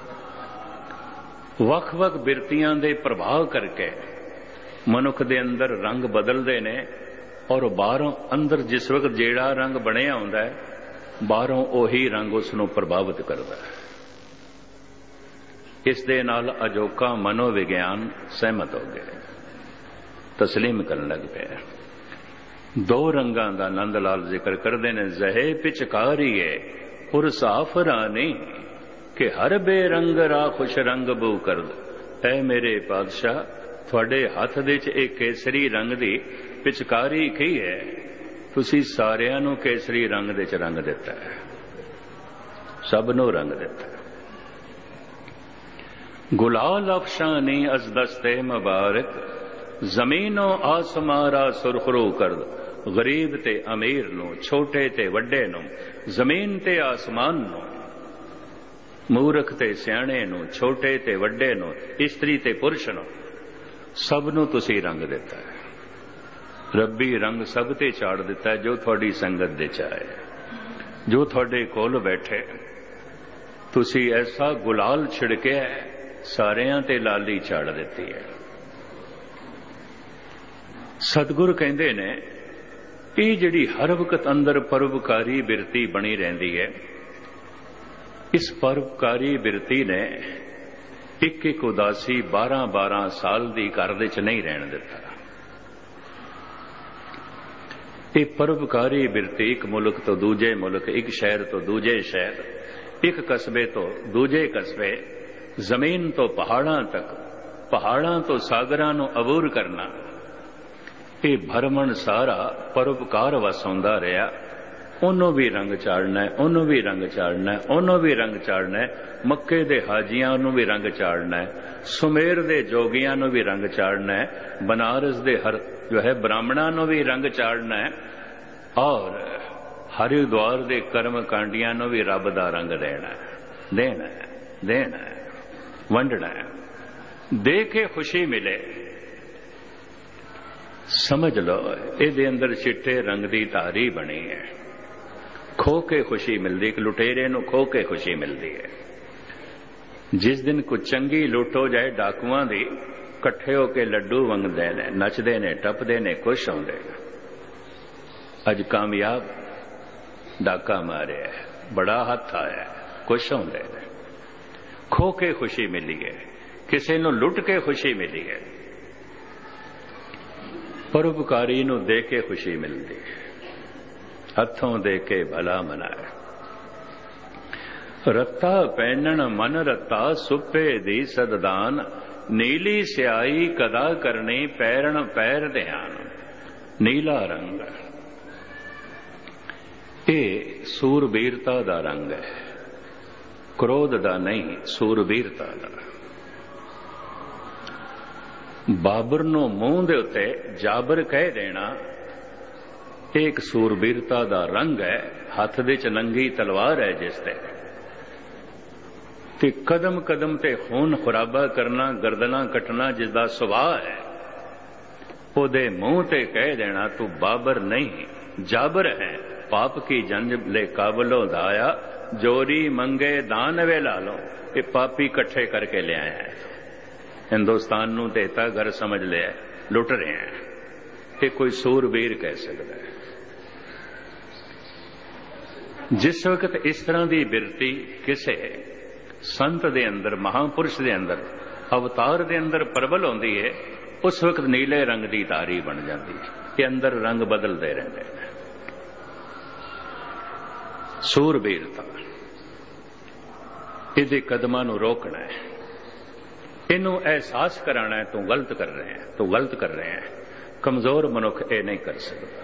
Speaker 1: ਵੱਖ-ਵੱਖ ਬਿਰਤੀਆਂ ਦੇ ਪ੍ਰਭਾਵ ਕਰਕੇ ਮਨੁੱਖ ਦੇ ਅੰਦਰ ਰੰਗ ਬਦਲਦੇ ਨੇ। ਔਰ ਬਾਹਰੋਂ ਅੰਦਰ ਜਿਸ ਵਕਤ ਜਿਹੜਾ ਰੰਗ ਬਣਿਆ ਹੁੰਦਾ ਹੈ, ਬਾਹਰੋਂ ਉਹੀ ਰੰਗ ਉਸ ਨੂੰ ਪ੍ਰਭਾਵਿਤ ਕਰਦਾ ਹੈ। ਇਸ ਦੇ ਨਾਲ ਅਜੋਕਾ ਮਨੋਵਿਗਿਆਨ ਸਹਿਮਤ ਹੋ ਗਿਆ, ਤਸਲੀਮ ਕਰਨ ਲੱਗ ਪਿਆ। ਦੋ ਰੰਗਾਂ ਦਾ ਨੰਦ ਲਾਲ ਜ਼ਿਕਰ ਕਰਦੇ ਨੇ। ਜ਼ਹੇ ਪਿਚਕਾਰੀਏ ਪੁਰ ਸਾਫਰਾਨੀ ਕਿ ਹਰ ਬੇਰੰਗ ਰਾ ਖੁਸ਼ ਰੰਗ ਬੂ ਕਰਦ। ਐ ਮੇਰੇ ਪਾਤਸ਼ਾਹ, ਤੁਹਾਡੇ ਹੱਥ ਦੇ ਚ ਇਹ ਕੇਸਰੀ ਰੰਗ ਦੀ ਪਿਚਕਾਰੀ ਕੀ ਹੈ? ਤੁਸੀਂ ਸਾਰਿਆਂ ਨੂੰ ਕੇਸਰੀ ਰੰਗ ਦੇ ਚ ਰੰਗ ਦਿੱਤਾ ਹੈ, ਸਭ ਨੂੰ ਰੰਗ ਦਿੱਤਾ ਹੈ। ਗੁਲਾਲ ਅਫਸ਼ਾਨੀ ਅਜ਼ ਦਸਤੇ ਮੁਬਾਰਕ ਜ਼ਮੀਨੋ ਆਸਮਾਰਾ ਸੁਰਖਰੂ ਕਰਦ। ਗਰੀਬ ਤੇ ਅਮੀਰ ਨੂੰ, ਛੋਟੇ ਤੇ ਵੱਡੇ ਨੂੰ, ਜ਼ਮੀਨ ਤੇ ਆਸਮਾਨ ਨੂੰ, ਮੂਰਖ ਤੇ ਸਿਆਣੇ ਨੂੰ, ਛੋਟੇ ਤੇ ਵੱਡੇ ਨੂੰ, ਇਸਤਰੀ ਤੇ ਪੁਰਸ਼ ਨੂੰ, ਸਭ ਨੂੰ ਤੁਸੀਂ ਰੰਗ ਦਿੱਤਾ ਹੈ। ਰੱਬੀ ਰੰਗ ਸਭ ਤੇ ਚਾੜ ਦਿੱਤਾ ਹੈ ਜੋ ਤੁਹਾਡੀ ਸੰਗਤ ਦੇ ਚ ਆਏ, ਜੋ ਤੁਹਾਡੇ ਕੋਲ ਬੈਠੇ। ਤੁਸੀਂ ਐਸਾ ਗੁਲਾਲ ਛਿੜਕਿਆ, ਸਾਰਿਆਂ ਤੇ ਲਾਲੀ ਚਾੜ ਦਿੱਤੀ ਹੈ। ਸਤਿਗੁਰ ਕਹਿੰਦੇ ਨੇ, ਇਹ ਜਿਹੜੀ ਹਰ ਵਕਤ ਅੰਦਰ ਪਰਉਪਕਾਰੀ ਬਿਰਤੀ ਬਣੀ ਰਹਿੰਦੀ ਹੈ, ਇਸ ਪਰਉਪਕਾਰੀ ਬਿਰਤੀ ਨੇ ਇੱਕ ਇੱਕ ਉਦਾਸੀ ਬਾਰਾਂ ਬਾਰਾਂ ਸਾਲ ਦੀ ਘਰ ਦੇ ਚ ਨਹੀਂ ਰਹਿਣ ਦਿੱਤਾ। ਇਹ ਪਰਉਪਕਾਰੀ ਬਿਰਤੀ ਇੱਕ ਮੁਲਕ ਤੋਂ ਦੂਜੇ ਮੁਲਕ, ਇੱਕ ਸ਼ਹਿਰ ਤੋਂ ਦੂਜੇ ਸ਼ਹਿਰ, ਇੱਕ ਕਸਬੇ ਤੋਂ ਦੂਜੇ ਕਸਬੇ, ਜ਼ਮੀਨ ਤੋਂ ਪਹਾੜਾਂ ਤੱਕ, ਪਹਾੜਾਂ ਤੋਂ ਸਾਗਰਾਂ ਨੂੰ ਅਬੂਰ ਕਰਨਾ, ਇਹ ਭਰਮਣ ਸਾਰਾ ਪਰਉਪਕਾਰ ਵਸ ਹੁੰਦਾ ਰਿਹਾ। ਉਹਨੂੰ ਵੀ ਰੰਗ ਚਾੜਨਾ ਹੈ, ਉਹਨੂੰ ਵੀ ਰੰਗ ਚਾੜਨਾ ਹੈ, ਉਹਨੂੰ ਵੀ ਰੰਗ ਚਾੜਨਾ ਹੈ। ਮੱਕੇ ਦੇ ਹਾਜੀਆਂ ਨੂੰ ਵੀ ਰੰਗ ਚਾੜਨਾ ਹੈ, ਸੁਮੇਰ ਦੇ ਜੋਗੀਆਂ ਨੂੰ ਵੀ ਰੰਗ ਚਾੜਨਾ ਹੈ, ਬਨਾਰਸ ਦੇ ਹਰ ਜੋ ਹੈ ਬ੍ਰਾਹਮਣਾਂ ਨੂੰ ਵੀ ਰੰਗ ਚਾੜਨਾ ਹੈ, ਔਰ ਹਰਿਦੁਆਰ ਦੇ ਕਰਮ ਕਾਂਡੀਆਂ ਨੂੰ ਵੀ ਰੱਬ ਦਾ ਰੰਗ ਦੇਣਾ ਹੈ, ਦੇਣਾ ਹੈ, ਦੇਣਾ ਹੈ, ਵੰਡਣਾ ਹੈ। ਦੇ ਕੇ ਖੁਸ਼ੀ ਮਿਲੇ। ਸਮਝ ਲਓ, ਇਹਦੇ ਅੰਦਰ ਚਿੱਟੇ ਰੰਗ ਦੀ ਧਾਰੀ ਬਣੀ ਹੈ। ਖੋ ਕੇ ਖੁਸ਼ੀ ਮਿਲਦੀ, ਇੱਕ ਲੁਟੇਰੇ ਨੂੰ ਖੋ ਕੇ ਖੁਸ਼ੀ ਮਿਲਦੀ ਹੈ। ਜਿਸ ਦਿਨ ਕੋਈ ਚੰਗੀ ਲੁੱਟ ਹੋ ਜਾਏ ਡਾਕੂਆਂ ਦੀ, ਇਕੱਠੇ ਹੋ ਕੇ ਲੱਡੂ ਵੰਡਦੇ ਨੇ, ਨੱਚਦੇ ਨੇ, ਟੱਪਦੇ ਨੇ, ਖੁਸ਼ ਹੁੰਦੇ। ਅੱਜ ਕਾਮਯਾਬ ਡਾਕਾ ਮਾਰਿਆ, ਬੜਾ ਹੱਥ ਆਇਆ, ਖੁਸ਼ ਹੁੰਦੇ ਨੇ। ਖੋ ਕੇ ਖੁਸ਼ੀ ਮਿਲੀ ਹੈ, ਕਿਸੇ ਨੂੰ ਲੁੱਟ ਕੇ ਖੁਸ਼ੀ ਮਿਲੀ ਹੈ। ਪਰਉਪਕਾਰੀ ਨੂੰ ਦੇ ਕੇ ਖੁਸ਼ੀ ਮਿਲਦੀ ਹੈ, ਹੱਥੋਂ ਦੇ ਕੇ ਭਲਾ ਮਨਾਏ। ਰੱਤਾ ਪਹਿਨਣ ਮਨ ਰੱਤਾ ਸੁਪੇ ਦੀ ਸਦਦਾਨ, ਨੀਲੀ ਸਿਆਈ ਕਦਾ ਕਰਨੀ ਪੈਰਣ ਪੈਰ ਧਿਆਨ। ਨੀਲਾ ਰੰਗ ਇਹ ਸੂਰਬੀਰਤਾ ਦਾ ਰੰਗ ਹੈ, ਕ੍ਰੋਧ ਦਾ ਨਹੀਂ, ਸੂਰਬੀਰਤਾ ਦਾ। ਬਾਬਰ ਨੂੰ ਮੂੰਹ ਦੇ ਉੱਤੇ ਜਾਬਰ ਕਹਿ ਦੇਣਾ ਇਹ ਇੱਕ ਸੂਰਬੀਰਤਾ ਦਾ ਰੰਗ ਹੈ। ਹੱਥ ਦੇ ਚ ਨੰਗੀ ਤਲਵਾਰ ਹੈ ਜਿਸ ਤੇ, ਤੇ ਕਦਮ ਕਦਮ ਤੇ ਖੂਨ ਖਰਾਬਾ ਕਰਨਾ, ਗਰਦਨਾਂ ਕੱਟਣਾ ਜਿਸ ਦਾ ਸੁਭਾਅ ਹੈ, ਉਹਦੇ ਮੂੰਹ ਤੇ ਕਹਿ ਦੇਣਾ ਤੂੰ ਬਾਬਰ ਨਹੀਂ ਜਾਬਰ ਹੈ। ਪਾਪ ਕੀ ਜੰਜ ਲੈ ਕਾਬਲੋਂ ਦਾਇਆ, ਜੋਰੀ ਮੰਗੇ ਦਾਨ ਵੇ ਲਾ ਲੋ। ਇਹ ਪਾਪੀ ਇਕੱਠੇ ਕਰਕੇ ਲਿਆਇਆ ਹੈ, ਹਿੰਦੁਸਤਾਨ ਨੂੰ ਦੇਤਾ ਘਰ ਸਮਝ ਲਿਆ, ਲੁੱਟ ਰਹੇ ਹੈ। ਇਹ ਕੋਈ ਸੂਰਬੀਰ ਕਹਿ ਸਕਦਾ ਹੈ। ਜਿਸ ਵਕਤ ਇਸ ਤਰ੍ਹਾਂ ਦੀ ਬਿਰਤੀ ਕਿਸੇ ਸੰਤ ਦੇ ਅੰਦਰ, ਮਹਾਂਪੁਰਸ਼ ਦੇ ਅੰਦਰ, ਅਵਤਾਰ ਦੇ ਅੰਦਰ ਪ੍ਰਬਲ ਹੁੰਦੀ ਹੈ, ਉਸ ਵਕਤ ਨੀਲੇ ਰੰਗ ਦੀ ਧਾਰੀ ਬਣ ਜਾਂਦੀ ਹੈ। ਇਹ ਅੰਦਰ ਰੰਗ ਬਦਲਦੇ ਰਹਿੰਦੇ ਨੇ। ਸੂਰਬੀਰਤਾ, ਇਹਦੇ ਕਦਮਾਂ ਨੂੰ ਰੋਕਣਾ ਹੈ, ਇਹਨੂੰ ਅਹਿਸਾਸ ਕਰਾਣਾ ਹੈ ਤੂੰ ਗਲਤ ਕਰ ਰਹੇ ਹੈ, ਤੂੰ ਗਲਤ ਕਰ ਰਹੇ ਹੈ। ਕਮਜ਼ੋਰ ਮਨੁੱਖ ਇਹ ਨਹੀਂ ਕਰ ਸਕਦਾ।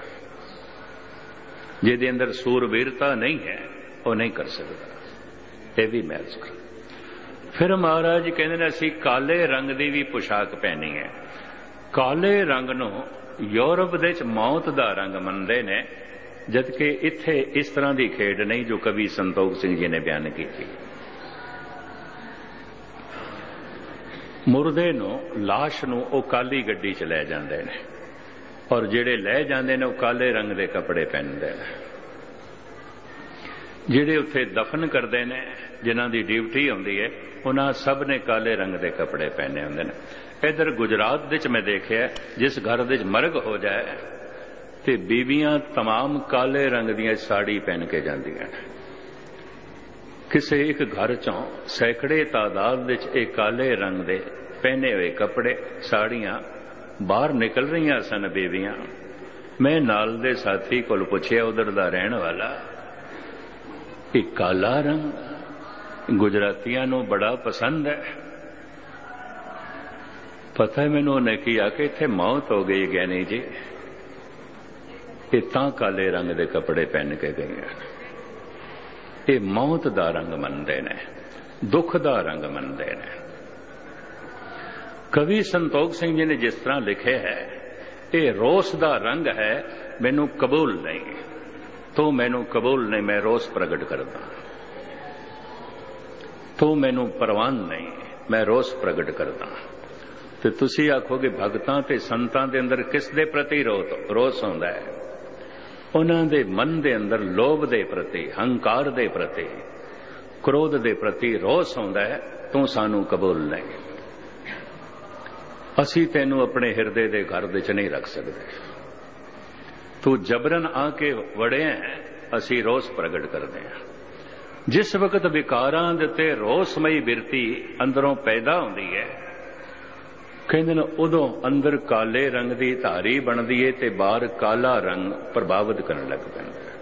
Speaker 1: ਜਿਹਦੇ ਅੰਦਰ ਸੂਰਬੀਰਤਾ ਨਹੀਂ ਹੈ ਉਹ ਨਹੀਂ ਕਰ ਸਕਦਾ। ਇਹ ਵੀ ਮਹਿਸੂਸ ਕਰ। ਫਿਰ ਮਹਾਰਾਜ ਕਹਿੰਦੇ ਨੇ ਅਸੀਂ ਕਾਲੇ ਰੰਗ ਦੀ ਵੀ ਪੁਸ਼ਾਕ ਪਹਿਨੀ ਹੈ। ਕਾਲੇ ਰੰਗ ਨੂੰ ਯੂਰਪ ਦੇ ਵਿੱਚ ਮੌਤ ਦਾ ਰੰਗ ਮੰਨਦੇ ਨੇ, ਜਦਕਿ ਇੱਥੇ ਇਸ ਤਰ੍ਹਾਂ ਦੀ ਖੇਡ ਨਹੀਂ ਜੋ ਕਵੀ ਸੰਤੋਖ ਸਿੰਘ ਜੀ ਨੇ ਬਿਆਨ ਕੀਤੀ। ਮੁਰਦੇ ਨੂੰ, ਲਾਸ਼ ਨੂੰ ਉਹ ਕਾਲੀ ਗੱਡੀ 'ਚ ਲੈ ਜਾਂਦੇ ਨੇ, ਔਰ ਜਿਹੜੇ ਲੈ ਜਾਂਦੇ ਨੇ ਉਹ ਕਾਲੇ ਰੰਗ ਦੇ ਕੱਪੜੇ ਪਹਿਨਦੇ ਨੇ। ਜਿਹੜੇ ਉੱਥੇ ਦਫਨ ਕਰਦੇ ਨੇ, ਜਿਨ੍ਹਾਂ ਦੀ ਡਿਊਟੀ ਹੁੰਦੀ ਹੈ, ਉਹਨਾਂ ਸਭ ਨੇ ਕਾਲੇ ਰੰਗ ਦੇ ਕੱਪੜੇ ਪਹਿਨੇ ਹੁੰਦੇ ਨੇ। ਇਧਰ ਗੁਜਰਾਤ ਵਿੱਚ ਮੈਂ ਦੇਖਿਆ, ਜਿਸ ਘਰ ਦੇ ਵਿੱਚ ਮਰਗ ਹੋ ਜਾਏ ਤੇ ਬੀਬੀਆਂ ਤਮਾਮ ਕਾਲੇ ਰੰਗ ਦੀਆਂ ਸਾੜੀ ਪਹਿਨ ਕੇ ਜਾਂਦੀਆਂ ਨੇ। ਕਿਸੇ ਇੱਕ ਘਰ ਚੋਂ ਸੈਂਕੜੇ ਤਾਦਾਦ ਵਿੱਚ ਇਹ ਕਾਲੇ ਰੰਗ ਦੇ ਪਹਿਨੇ ਹੋਏ ਕੱਪੜੇ, ਸਾੜੀਆਂ ਬਾਹਰ ਨਿਕਲ ਰਹੀਆਂ ਸਨ ਬੀਬੀਆਂ। ਮੈਂ ਨਾਲ ਦੇ ਸਾਥੀ ਕੋਲ ਪੁੱਛਿਆ, ਉਧਰ ਦਾ ਰਹਿਣ ਵਾਲਾ, ਇਹ ਕਾਲਾ ਰੰਗ ਗੁਜਰਾਤੀਆਂ ਨੂੰ ਬੜਾ ਪਸੰਦ ਹੈ। ਪਤਾ ਹੈ ਮੈਨੂੰ ਉਹਨੇ ਕਿਹਾ ਕਿ ਇੱਥੇ ਮੌਤ ਹੋ ਗਈ ਗਿਆਨੀ ਜੀ, ਇਹ ਤਾਂ ਕਾਲੇ ਰੰਗ ਦੇ ਕੱਪੜੇ ਪਹਿਨ ਕੇ ਗਏ ਹਨ। ਇਹ ਮੌਤ ਦਾ ਰੰਗ ਮੰਨਦੇ ਨੇ, ਦੁੱਖ ਦਾ ਰੰਗ ਮੰਨਦੇ ਨੇ। ਕਵੀ ਸੰਤੋਖ ਸਿੰਘ ਜੀ ਨੇ ਜਿਸ ਤਰ੍ਹਾਂ ਲਿਖਿਆ ਹੈ, ਇਹ ਰੋਸ ਦਾ ਰੰਗ ਹੈ, ਮੈਨੂੰ ਕਬੂਲ ਨਹੀਂ, ਤੂੰ ਮੈਨੂੰ ਕਬੂਲ ਨਹੀਂ, ਮੈਂ ਰੋਸ ਪ੍ਰਗਟ ਕਰਦਾ। ਤੂੰ ਮੈਨੂੰ ਪ੍ਰਵਾਨ ਨਹੀਂ, ਮੈਂ ਰੋਸ ਪ੍ਰਗਟ ਕਰਦਾ। ਤੇ ਤੁਸੀਂ ਆਖੋਗੇ ਭਗਤਾਂ ਤੇ ਸੰਤਾਂ ਦੇ ਅੰਦਰ ਕਿਸ ਦੇ ਪ੍ਰਤੀ ਰੋਸ ਹੁੰਦਾ ਹੈ? ਉਹਨਾਂ ਦੇ ਮਨ ਦੇ ਅੰਦਰ ਲੋਭ ਦੇ ਪ੍ਰਤੀ, ਹੰਕਾਰ ਦੇ ਪ੍ਰਤੀ, ਕ੍ਰੋਧ ਦੇ ਪ੍ਰਤੀ ਰੋਸ ਹੁੰਦਾ ਹੈ। ਤੂੰ ਸਾਨੂੰ ਕਬੂਲ ਨਹੀਂ, ਅਸੀਂ ਤੈਨੂੰ ਆਪਣੇ ਹਿਰਦੇ ਦੇ ਘਰ ਵਿੱਚ ਨਹੀਂ ਰੱਖ ਸਕਦੇ। ਤੂੰ ਜਬਰਨ ਆ ਕੇ ਵੜਿਆ ਹੈ, ਅਸੀਂ ਰੋਸ ਪ੍ਰਗਟ ਕਰਦੇ ਹਾਂ। ਜਿਸ ਵਕਤ ਵਿਕਾਰਾਂ ਦੇ ਉੱਤੇ ਰੋਸਮਈ ਬਿਰਤੀ ਅੰਦਰੋਂ ਪੈਦਾ ਹੁੰਦੀ ਹੈ, ਕਹਿੰਦੇ ਨੇ ਉਦੋਂ ਅੰਦਰ ਕਾਲੇ ਰੰਗ ਦੀ ਧਾਰੀ ਬਣਦੀ ਹੈ ਤੇ ਬਾਹਰ ਕਾਲਾ ਰੰਗ ਪ੍ਰਭਾਵਿਤ ਕਰਨ ਲੱਗ ਪੈਂਦਾ ਹੈ।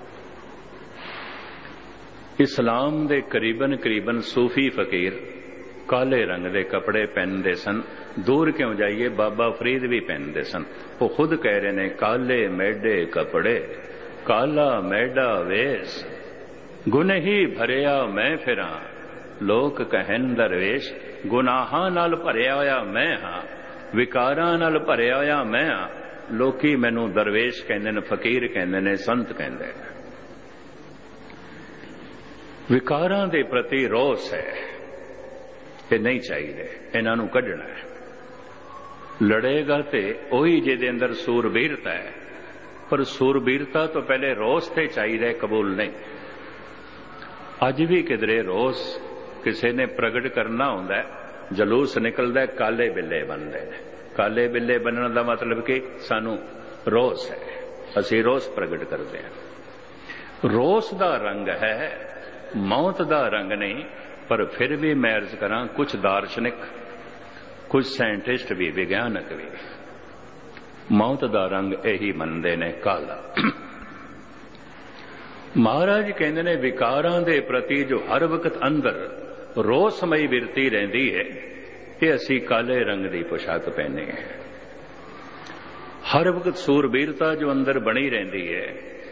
Speaker 1: ਇਸਲਾਮ ਦੇ ਕਰੀਬਨ ਕਰੀਬਨ ਸੂਫੀ ਫਕੀਰ ਕਾਲੇ ਰੰਗ ਦੇ ਕੱਪੜੇ ਪਹਿਨਦੇ ਸਨ। ਦੂਰ ਕਿਉਂ ਜਾਈਏ, ਬਾਬਾ ਫਰੀਦ ਵੀ ਪਹਿਨਦੇ ਸਨ। ਉਹ ਖੁਦ ਕਹਿ ਰਹੇ ਨੇ, ਕਾਲੇ ਮੈਡੇ ਕੱਪੜੇ, ਕਾਲਾ ਮੈਡਾ ਵੇਸ, ਗੁਨਹੀ ਭਰਿਆ ਮੈਂ ਫਿਰਾਂ, ਲੋਕ ਕਹਿਣ ਦਰਵੇਸ਼। ਗੁਨਾਹਾਂ ਨਾਲ ਭਰਿਆ ਹੋਇਆ ਮੈਂ ਹਾਂ, ਵਿਕਾਰਾਂ ਨਾਲ ਭਰਿਆ ਹੋਇਆ ਮੈਂ ਹਾਂ। ਲੋਕੀ ਮੈਨੂੰ ਦਰਵੇਸ਼ ਕਹਿੰਦੇ ਨੇ, ਫਕੀਰ ਕਹਿੰਦੇ ਨੇ, ਸੰਤ ਕਹਿੰਦੇ ਨੇ। ਵਿਕਾਰਾਂ ਦੇ ਪ੍ਰਤੀ ਰੋਸ ਹੈ, ਇਹ ਨਹੀਂ ਚਾਹੀਦੇ, ਇਹਨਾਂ ਨੂੰ ਕੱਢਣਾ ਹੈ। ਲੜੇਗਾ ਤੇ ਉਹੀ ਜਿਹਦੇ ਅੰਦਰ ਸੂਰਬੀਰਤਾ ਹੈ, ਪਰ ਸੂਰਬੀਰਤਾ ਤੋਂ ਪਹਿਲੇ ਰੋਸ ਤੇ ਚਾਹੀਦਾ, ਕਬੂਲ ਨਹੀਂ। ਅੱਜ ਵੀ ਕਿਧਰੇ ਰੋਸ ਕਿਸੇ ਨੇ ਪ੍ਰਗਟ ਕਰਨਾ ਹੁੰਦਾ ਹੈ, ਜਲੂਸ ਨਿਕਲਦਾ, ਕਾਲੇ ਬਿੱਲੇ ਬਣਦੇ ਨੇ। ਕਾਲੇ ਬਿੱਲੇ ਬਣਨ ਦਾ ਮਤਲਬ ਕਿ ਸਾਨੂੰ ਰੋਸ ਹੈ, ਅਸੀਂ ਰੋਸ ਪ੍ਰਗਟ ਕਰਦੇ ਹਾਂ। ਰੋਸ ਦਾ ਰੰਗ ਹੈ, ਮੌਤ ਦਾ ਰੰਗ ਨਹੀਂ। ਪਰ ਫਿਰ ਵੀ ਮੈਂ ਅਰਜ਼ ਕਰਾਂ, ਕੁਝ ਦਾਰਸ਼ਨਿਕ, ਕੁਝ ਸਾਇੰਟਿਸਟ ਵੀ, ਵਿਗਿਆਨਕ ਵੀ ਮੌਤ ਦਾ ਰੰਗ ਇਹੀ ਮੰਨਦੇ ਨੇ, ਕਾਲਾ। ਮਹਾਰਾਜ ਕਹਿੰਦੇ ਨੇ, ਵਿਕਾਰਾਂ ਦੇ ਪ੍ਰਤੀ ਜੋ ਹਰ ਵਕਤ ਅੰਦਰ ਰੋਸਮਈ ਬਿਰਤੀ ਰਹਿੰਦੀ ਹੈ, ਇਹ ਅਸੀਂ ਕਾਲੇ ਰੰਗ ਦੀ ਪੋਸ਼ਾਕ ਪਹਿਨੇ ਹੈ। ਹਰ ਵਕਤ ਸੂਰਬੀਰਤਾ ਜੋ ਅੰਦਰ ਬਣੀ ਰਹਿੰਦੀ ਹੈ,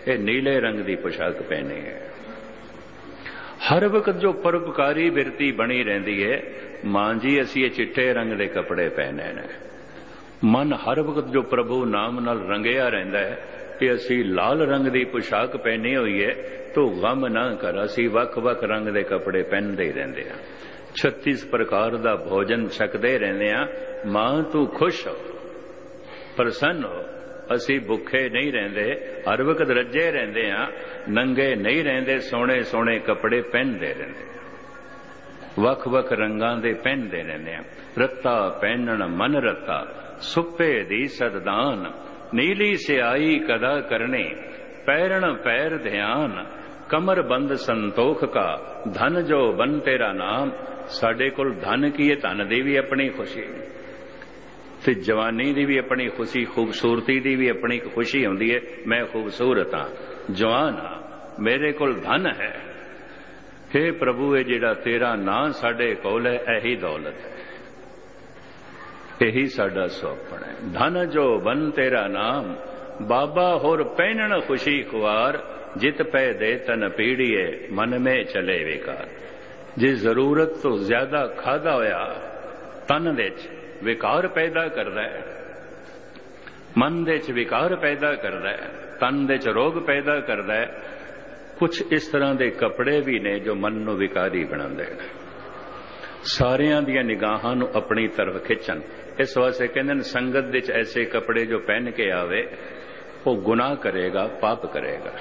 Speaker 1: ये नीले रंग की पोशाक पहनी है। हर वक्त जो परोपकारी बिरती बनी रहती है, मां जी असी ये चिट्टे रंग के कपड़े पहने ने। मन हर वक्त जो प्रभु नाम नाल रंगिया रहता है कि असी लाल रंग की पोशाक पहनी हुई है, तो गम ना कर, असी वख वख रंग के कपड़े पहनते ही रहते हैं। छत्तीस प्रकार का भोजन छकते रहते हैं। मां तू खुश हो, प्रसन्न हो। असी भुखे नहीं रहते, हर वक्त रजे रहते हैं, नंगे नहीं रहते, सोने सोने कपड़े पहनते रहते हैं, वख वख रंगां दे पहनते रहते हैं। रत्ता पहनन मन रत्ता, सुप्पे दी सददान, नीली सियाई कदा करनी, पैरण पैर ध्यान, कमर बंद संतोख का, धन जो बन तेरा नाम। साडे कोल धन की है, धन दी भी अपनी खुशी, ते जवानी दी भी अपनी खुशी, खूबसूरती दी भी अपनी खुशी होंदी है। मैं खूबसूरत हाँ, जवान हाँ, मेरे कोल धन है। हे प्रभु, ये जिहड़ा तेरा नाम साडे कोल है, यही दौलत है, यही साडा सौपन है। धन जो बन तेरा नाम, बाबा होर पहनन खुशी खुआर, जित पै दे तन पीड़िए, मन में चले विकार। जे जरूरत तो ज्यादा खादा होया तन दे विकार पैदा करदा है, मन दे च विकार पैदा करदा है, तन दे च रोग पैदा करदा है। कुछ इस तरह के कपड़े भी ने जो मन नूं विकारी बनांदे ने, सारियां दियां निगाहां नूं अपनी तरफ खिंचन। इस वास्ते कहंदे संगत दे च ऐसे कपड़े जो पहन के आवे वो गुनाह करेगा, पाप करेगा।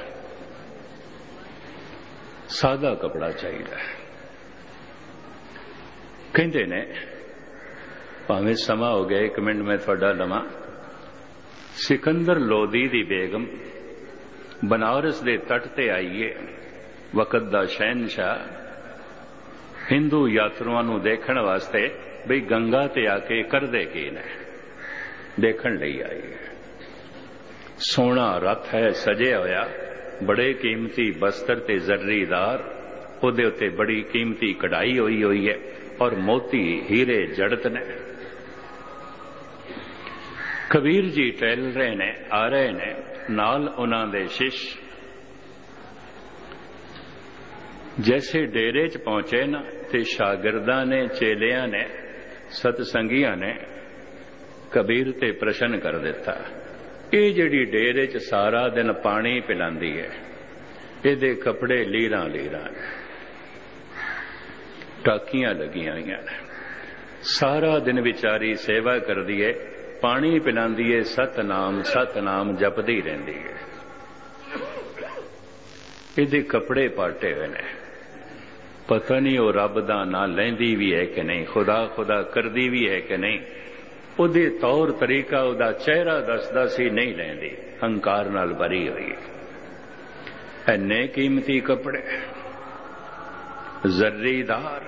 Speaker 1: सादा कपड़ा चाहिए। कहते ने, भावें समा हो गया, एक मिनट में थोड़ा लवां। सिकंदर लोधी दी बेगम बनारस दे तट ते आईए, वक़्त दा शहनशाह हिंदू यात्रुआं नूं देखण वास्ते बई गंगा ते आके करदे की ने, देखण लई आई है। सोना रथ है सजिया होया, बड़े कीमती बस्तर ते जर्रीदार, उहदे उत्ते बड़ी कीमती कढ़ाई होई हुई है और मोती हीरे जड़त ने। कबीर जी टहल रहे ने, आ रहे ने, नाल उन्हां दे शिष्य। जैसे डेरे च पहुंचे ना, ते शागिर्दां ने, चेलियां ने, सतसंगियां ने कबीर ते प्रश्न कर दिता, ये जिहड़ी डेरे च सारा दिन पानी पिलांदी है, इहदे कपड़े लीरां लीरां ने, टाकियां लगियां होईयां ने, सारा दिन विचारी सेवा करदी है, पानी पिलांदी है, सतनाम सतनाम जपदी रहिंदी है, इहदे कपड़े पाटे हुए ने। पता नहीं वो रब दा ना लैंदी भी है कि नहीं, खुदा खुदा करदी भी है कि नहीं, उहदे तौर तरीका उहदा चेहरा दसदा सी, नहीं लैंदी, हंकार नाल भरी हुई। इन्ने कीमती कपड़े, जर्रीदार।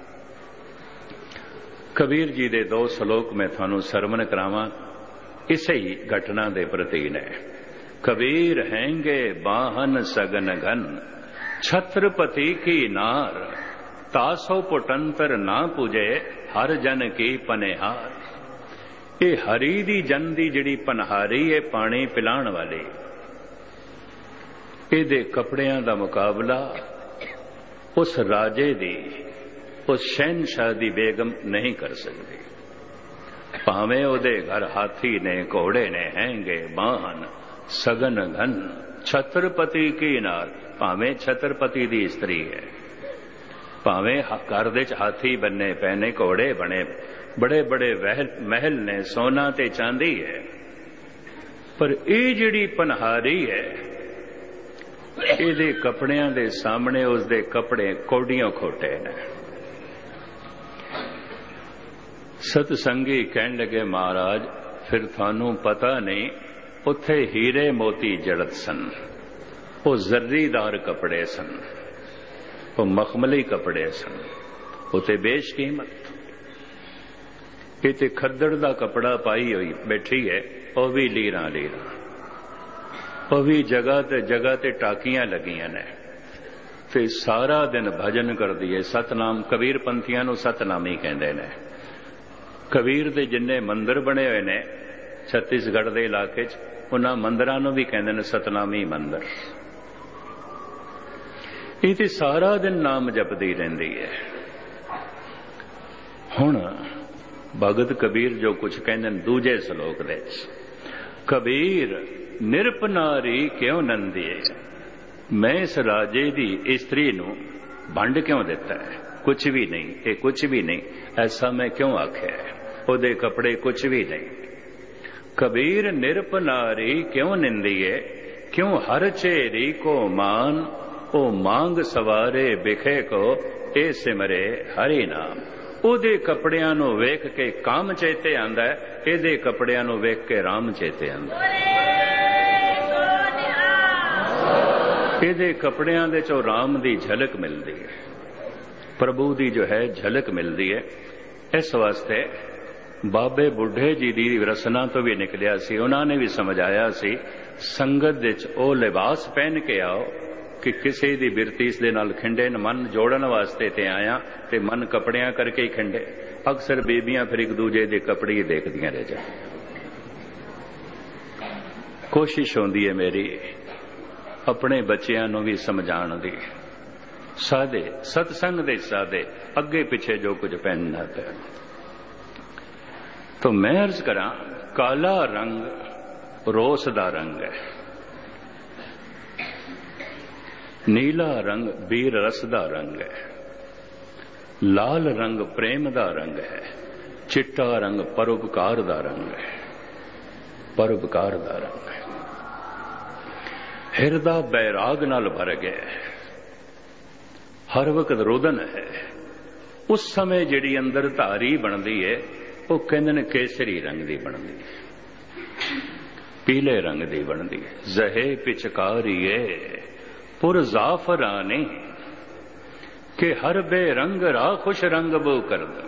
Speaker 1: कबीर जी दे दो श्लोक में थानू सरवण करावां, इसे ही घटना दे प्रति ने। कबीर हैंगे बाहन सगन घन, छत्रपति की नार, तासो पुटंतर ना पूजे, हर जन की पनेहार। ये हरी दी जन दी जिहड़ी पनहारी है, पानी पिलाण वाली, इहदे कपड़ियां दा मुकाबला उस राजे दी, उस शहनशाह दी बेगम नहीं कर सकती। भावें उहदे घर हाथी ने, घोड़े ने, हैंगे बाहन सगन घन, छत्रपति की नार, भावें छत्रपति दी स्त्री है, भावें घर दे च हाथी बन्ने पैने, घोड़े बने, बड़े बड़े महल ने, सोना ते चांदी है, पर ये जिहड़ी पनहारी है, इहदे कपड़ियां दे सामने उसदे कपड़े कोडियों खोटे ने। सतसंगी कहन लगे, महाराज फिर थानू पता नहीं, उत्थे हीरे मोती जड़त सन, वो जर्रीदार कपड़े सन, वो मखमली कपड़े सन, उते बेशकीमत। इते खद्दड़ दा कपड़ा पाई हुई बैठी है, वो भी लीरा लीरा, वो भी जगह ते जगह ते टाकियां लगियां ने, ते सारा दिन भजन कर दिए, सतनाम। कबीर पंथियां नूं सतनामी कहंदे ने। कबीर दे जिन्ने मंदिर बने हुए ने छत्तीसगढ़ के इलाके च, उन्हां मंदिरां नूं भी कहंदे ने सतनामी मंदिर। ਇਹ ਤੇ ਸਾਰਾ ਦਿਨ ਨਾਮ ਜਪਦੀ ਰਹਿੰਦੀ ਹੈ। ਹੁਣ ਭਗਤ ਕਬੀਰ ਜੋ ਕੁਝ ਕਹਿੰਦੇ ਨੇ ਦੂਜੇ ਸ਼ਲੋਕ ਦੇ ਵਿੱਚ, ਕਬੀਰ ਨਿਰਪਨਾਰੀ ਕਿਉਂ ਨੰਦੀਏ, ਮੈਂ ਇਸ ਰਾਜੇ ਦੀ ਇਸਤਰੀ ਨੂੰ ਵੰਡ ਕਿਉਂ ਦਿੱਤਾ ਹੈ, ਕੁਛ ਵੀ ਨਹੀਂ, ਇਹ ਕੁਛ ਵੀ ਨਹੀਂ, ਐਸਾ ਮੈਂ ਕਿਉਂ ਆਖਿਆ, ਉਹਦੇ ਕੱਪੜੇ ਕੁਛ ਵੀ ਨਹੀਂ। ਕਬੀਰ ਨਿਰਪਨਾਰੀ ਕਿਉਂ ਨਿੰਦੀਏ, ਕਿਉਂ ਹਰ ਚੇਰੀ ਕੋ ਮਾਨ, ਉਹ ਮੰਗ ਸਵਾਰੇ ਬਿਖੇ ਕੋ ਇਹ ਸਿਮਰੇ ਹਰੀ ਨਾਮ। ਉਹਦੇ ਕੱਪੜਿਆਂ ਨੂੰ ਵੇਖ ਕੇ ਕਾਮ ਚੇਤੇ ਆਂਦਾ ਹੈ, ਇਹਦੇ ਕੱਪੜਿਆਂ ਨੂੰ ਵੇਖ ਕੇ ਰਾਮ ਚੇਤੇ ਆਂਦਾ ਹੈ। ਇਹਦੇ ਕੱਪੜਿਆਂ ਦੇ ਚੋਂ ਰਾਮ ਦੀ ਝਲਕ ਮਿਲਦੀ ਹੈ, ਪ੍ਰਭੂ ਦੀ ਜੋ ਹੈ ਝਲਕ ਮਿਲਦੀ ਹੈ। ਇਸ ਵਾਸਤੇ ਬਾਬੇ ਬੁੱਢੇ ਜੀ ਦੀ ਰਸਨਾ ਤੋਂ ਵੀ ਨਿਕਲਿਆ ਸੀ, ਉਹਨਾਂ ਨੇ ਵੀ ਸਮਝਾਇਆ ਸੀ ਸੰਗਤ ਵਿੱਚ ਉਹ ਲਿਬਾਸ ਪਹਿਨ ਕੇ ਆਓ ਕਿ ਕਿਸੇ ਦੀ ਬਿਰਤੀ ਇਸ ਦੇ ਨਾਲ ਖਿੰਡੇ ਨ, ਮਨ ਜੋੜਨ ਵਾਸਤੇ ਤੇ ਆਇਆ ਤੇ ਮਨ ਕੱਪੜਿਆਂ ਕਰਕੇ ਹੀ ਖਿੰਡੇ। ਅਕਸਰ ਬੀਬੀਆਂ ਫਿਰ ਇੱਕ ਦੂਜੇ ਦੇ ਕੱਪੜੇ ਹੀ ਦੇਖਦੀਆਂ ਰਹਿ ਜਾਂਦੀਆਂ। ਕੋਸ਼ਿਸ਼ ਹੁੰਦੀ ਹੈ ਮੇਰੀ ਆਪਣੇ ਬੱਚਿਆਂ ਨੂੰ ਵੀ ਸਮਝਾਉਣ ਦੀ, ਸਾਦੇ ਸਤਸੰਗ ਦੇ ਸਾਦੇ ਅੱਗੇ ਪਿੱਛੇ ਜੋ ਕੁਝ ਪਹਿਨਣਾ ਪਿਆ। तो मैं अर्ज करा, काला रंग रोस दा रंग है, नीला रंग बीर रस दा रंग है, लाल रंग प्रेम दा रंग है, चिट्टा रंग परोपकार दा रंग है, परोपकार दा रंग है। हिरदा बैराग नाल भर गया, हर वक्त रोदन है। उस समय जिहड़ी अंदर धारी बनदी है ਉਹ ਕਹਿੰਦੇ ਨੇ ਕੇਸਰੀ ਰੰਗ ਦੀ ਬਣਦੀ ਹੈ, ਪੀਲੇ ਰੰਗ ਦੀ ਬਣਦੀ ਹੈ। ਜ਼ਹੇ ਪਿਚਕਾਰੀਏ ਪੁਰ ਜ਼ਾਫਰਾਨੇ ਕਿ ਹਰ ਬੇਰੰਗ ਰਾ ਖੁਸ਼ ਰੰਗ ਬੋ ਕਰਦਾ।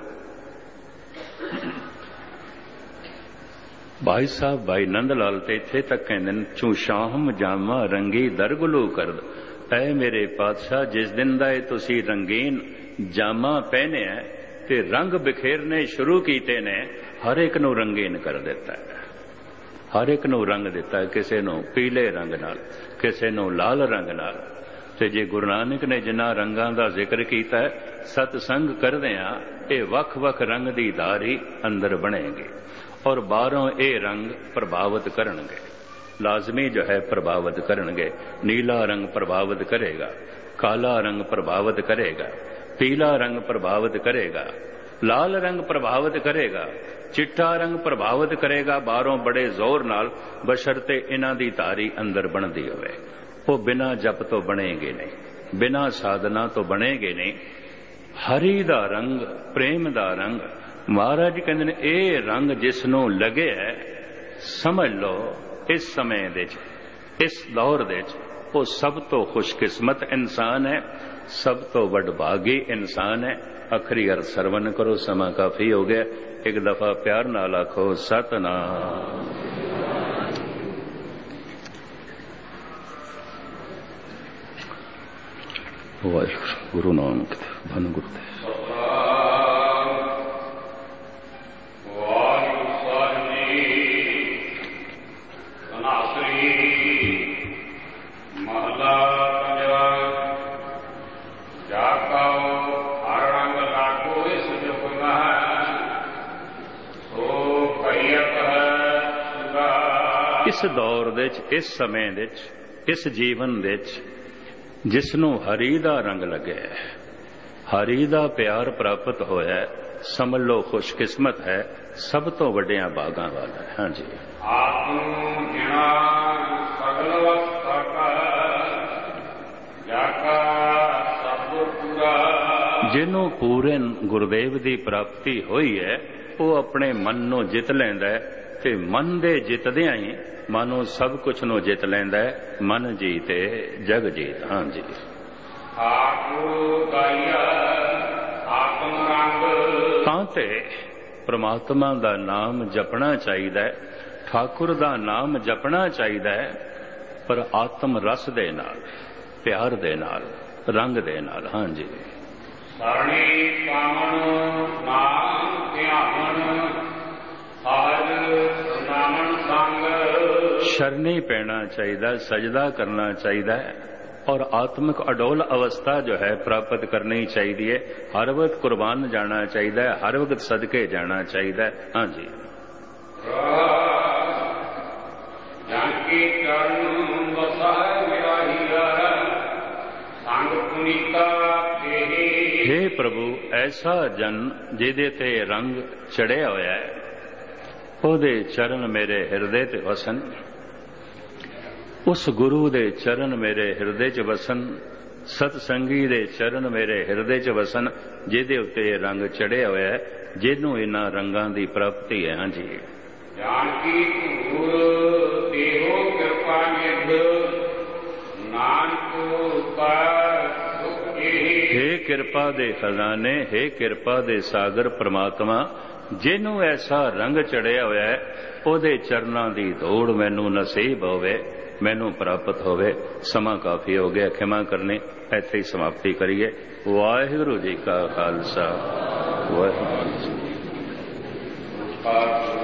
Speaker 1: ਭਾਈ ਸਾਹਿਬ ਭਾਈ ਨੰਦ ਲਾਲ ਤੇ ਇੱਥੇ ਤੱਕ ਕਹਿੰਦੇ ਨੇ ਚੂ ਸ਼ਾਮ ਜਾਮਾ ਰੰਗੀ ਦਰਗਲੂ ਕਰਦਾ। ਐ ਮੇਰੇ ਪਾਤਸ਼ਾਹ, ਜਿਸ ਦਿਨ ਦਾ ਇਹ ਤੁਸੀਂ ਰੰਗੀਨ ਜਾਮਾ ਪਹਿਨਿਆ ਤੇ ਰੰਗ ਬਿਖੇਰਨੇ ਸ਼ੁਰੂ ਕੀਤੇ ਨੇ, ਹਰ ਇੱਕ ਨੂੰ ਰੰਗੀਨ ਕਰ ਦਿੱਤਾ ਹੈ, ਹਰ ਇੱਕ ਨੂੰ ਰੰਗ ਦਿੱਤਾ ਹੈ। ਕਿਸੇ ਨੂੰ ਪੀਲੇ ਰੰਗ ਨਾਲ, ਕਿਸੇ ਨੂੰ ਲਾਲ ਰੰਗ ਨਾਲ। ਤੇ ਜੇ ਗੁਰੂ ਨਾਨਕ ਨੇ ਜਿਨ੍ਹਾਂ ਰੰਗਾਂ ਦਾ ਜ਼ਿਕਰ ਕੀਤਾ ਹੈ, ਸਤਸੰਗ ਕਰਦਿਆਂ ਇਹ ਵੱਖ-ਵੱਖ ਰੰਗ ਦੀ ਧਾਰੀ ਅੰਦਰ ਬਣੇਗੀ ਔਰ ਬਾਹਰੋਂ ਇਹ ਰੰਗ ਪ੍ਰਭਾਵਿਤ ਕਰਨਗੇ, ਲਾਜ਼ਮੀ ਜੋ ਹੈ ਪ੍ਰਭਾਵਿਤ ਕਰਨਗੇ। ਨੀਲਾ ਰੰਗ ਪ੍ਰਭਾਵਿਤ ਕਰੇਗਾ, ਕਾਲਾ ਰੰਗ ਪ੍ਰਭਾਵਿਤ ਕਰੇਗਾ, पीला रंग प्रभावित करेगा, लाल रंग प्रभावित करेगा, चिट्टा रंग प्रभावित करेगा। बाहरों बड़े जोर नाल, बशर्ते इन्हां दी धारी अंदर बनदी होवे। वो बिना जप तो बनेगे नहीं, बिना साधना तो बनेगे नहीं। हरी दा रंग, प्रेम दा रंग, महाराज कहंदे ने ये रंग जिसनों लगे है, समझ लो इस समय दे इस दौर दे वो सब तो खुशकिस्मत इंसान है, सब तो वडभागी इंसान है। आखिरी अर्थ सरवण करो, समा काफी हो गया। एक दफा प्यार नाल आखो सतनाम। वाहिगुरू गुरु नानक धन गुरुदेव। इस दौर दे इस समय दे इस जीवन दे जिसनों हरी दा रंग लगे, हरी दा प्यार प्राप्त होया, समझ लो खुशकिस्मत है, सब तो वड्डियां भागां वाला है। हाँ जी। जिन्हों पूरे गुरुदेव की प्राप्ति हुई है, वो अपने मन नूं जित लैंदा है ते मन दे जितदियां ही मानो सब कुछ नो जित लैंदा है। मन जीते जग जीत। हाँ जी। तां ते परमात्मा दा नाम जपना चाहिए, ठाकुर दा नाम जपना चाहिए, पर आत्म रस दे नाल, प्यार दे नाल, रंग दे नाल। हाँ जी।
Speaker 2: सरणी कामन नाम ध्यान सहज नामन संग
Speaker 1: शरणी पैना चाहिए, सजदा करना चाहिए और आत्मिक अडोल अवस्था जो है प्राप्त करनी चाहिए। हर वक्त कुर्बान जाना चाहिए, हर वक्त सदके जाना चाहिए। हाँ जी।
Speaker 2: जानकी चरण बसाए मेरा हीरा, संग पुनीता
Speaker 1: हे प्रभु, ऐसा जन जिहदे ते रंग चढ़िया होया है, ਉਹਦੇ चरण मेरे हिरदे ते वसन। उस गुरु दे चरण मेरे हिरदे च वसन, सतसंगी दे चरण मेरे हिरदे च वसन, जिहदे उत्ते रंग चढ़िया होया है, जिन्हों इन्हां रंगां दी प्राप्ति है। हाँ जी।
Speaker 2: जानकी धूर देहो कृपा निध, नानक पर सुख एहि।
Speaker 1: हे कृपा दे खजाने, हे कृपा दे सागर परमात्मा, जिन्हों ऐसा रंग चढ़िया होया है, ਉਹਦੇ ਚਰਨਾਂ ਦੀ ਦੌੜ ਮੈਨੂੰ ਨਸੀਬ ਹੋਵੇ, ਮੈਨੂੰ ਪ੍ਰਾਪਤ ਹੋਵੇ। ਸਮਾਂ ਕਾਫੀ ਹੋ ਗਿਆ, ਖਿਮਾ ਕਰਨੀ, ਇੱਥੇ ਹੀ ਸਮਾਪਤੀ ਕਰੀਏ। ਵਾਹਿਗੁਰੂ ਜੀ ਕਾ ਖਾਲਸਾ, ਵਾਹਿਗੁਰੂ ਜੀ ਕੀ ਫਤਿਹ।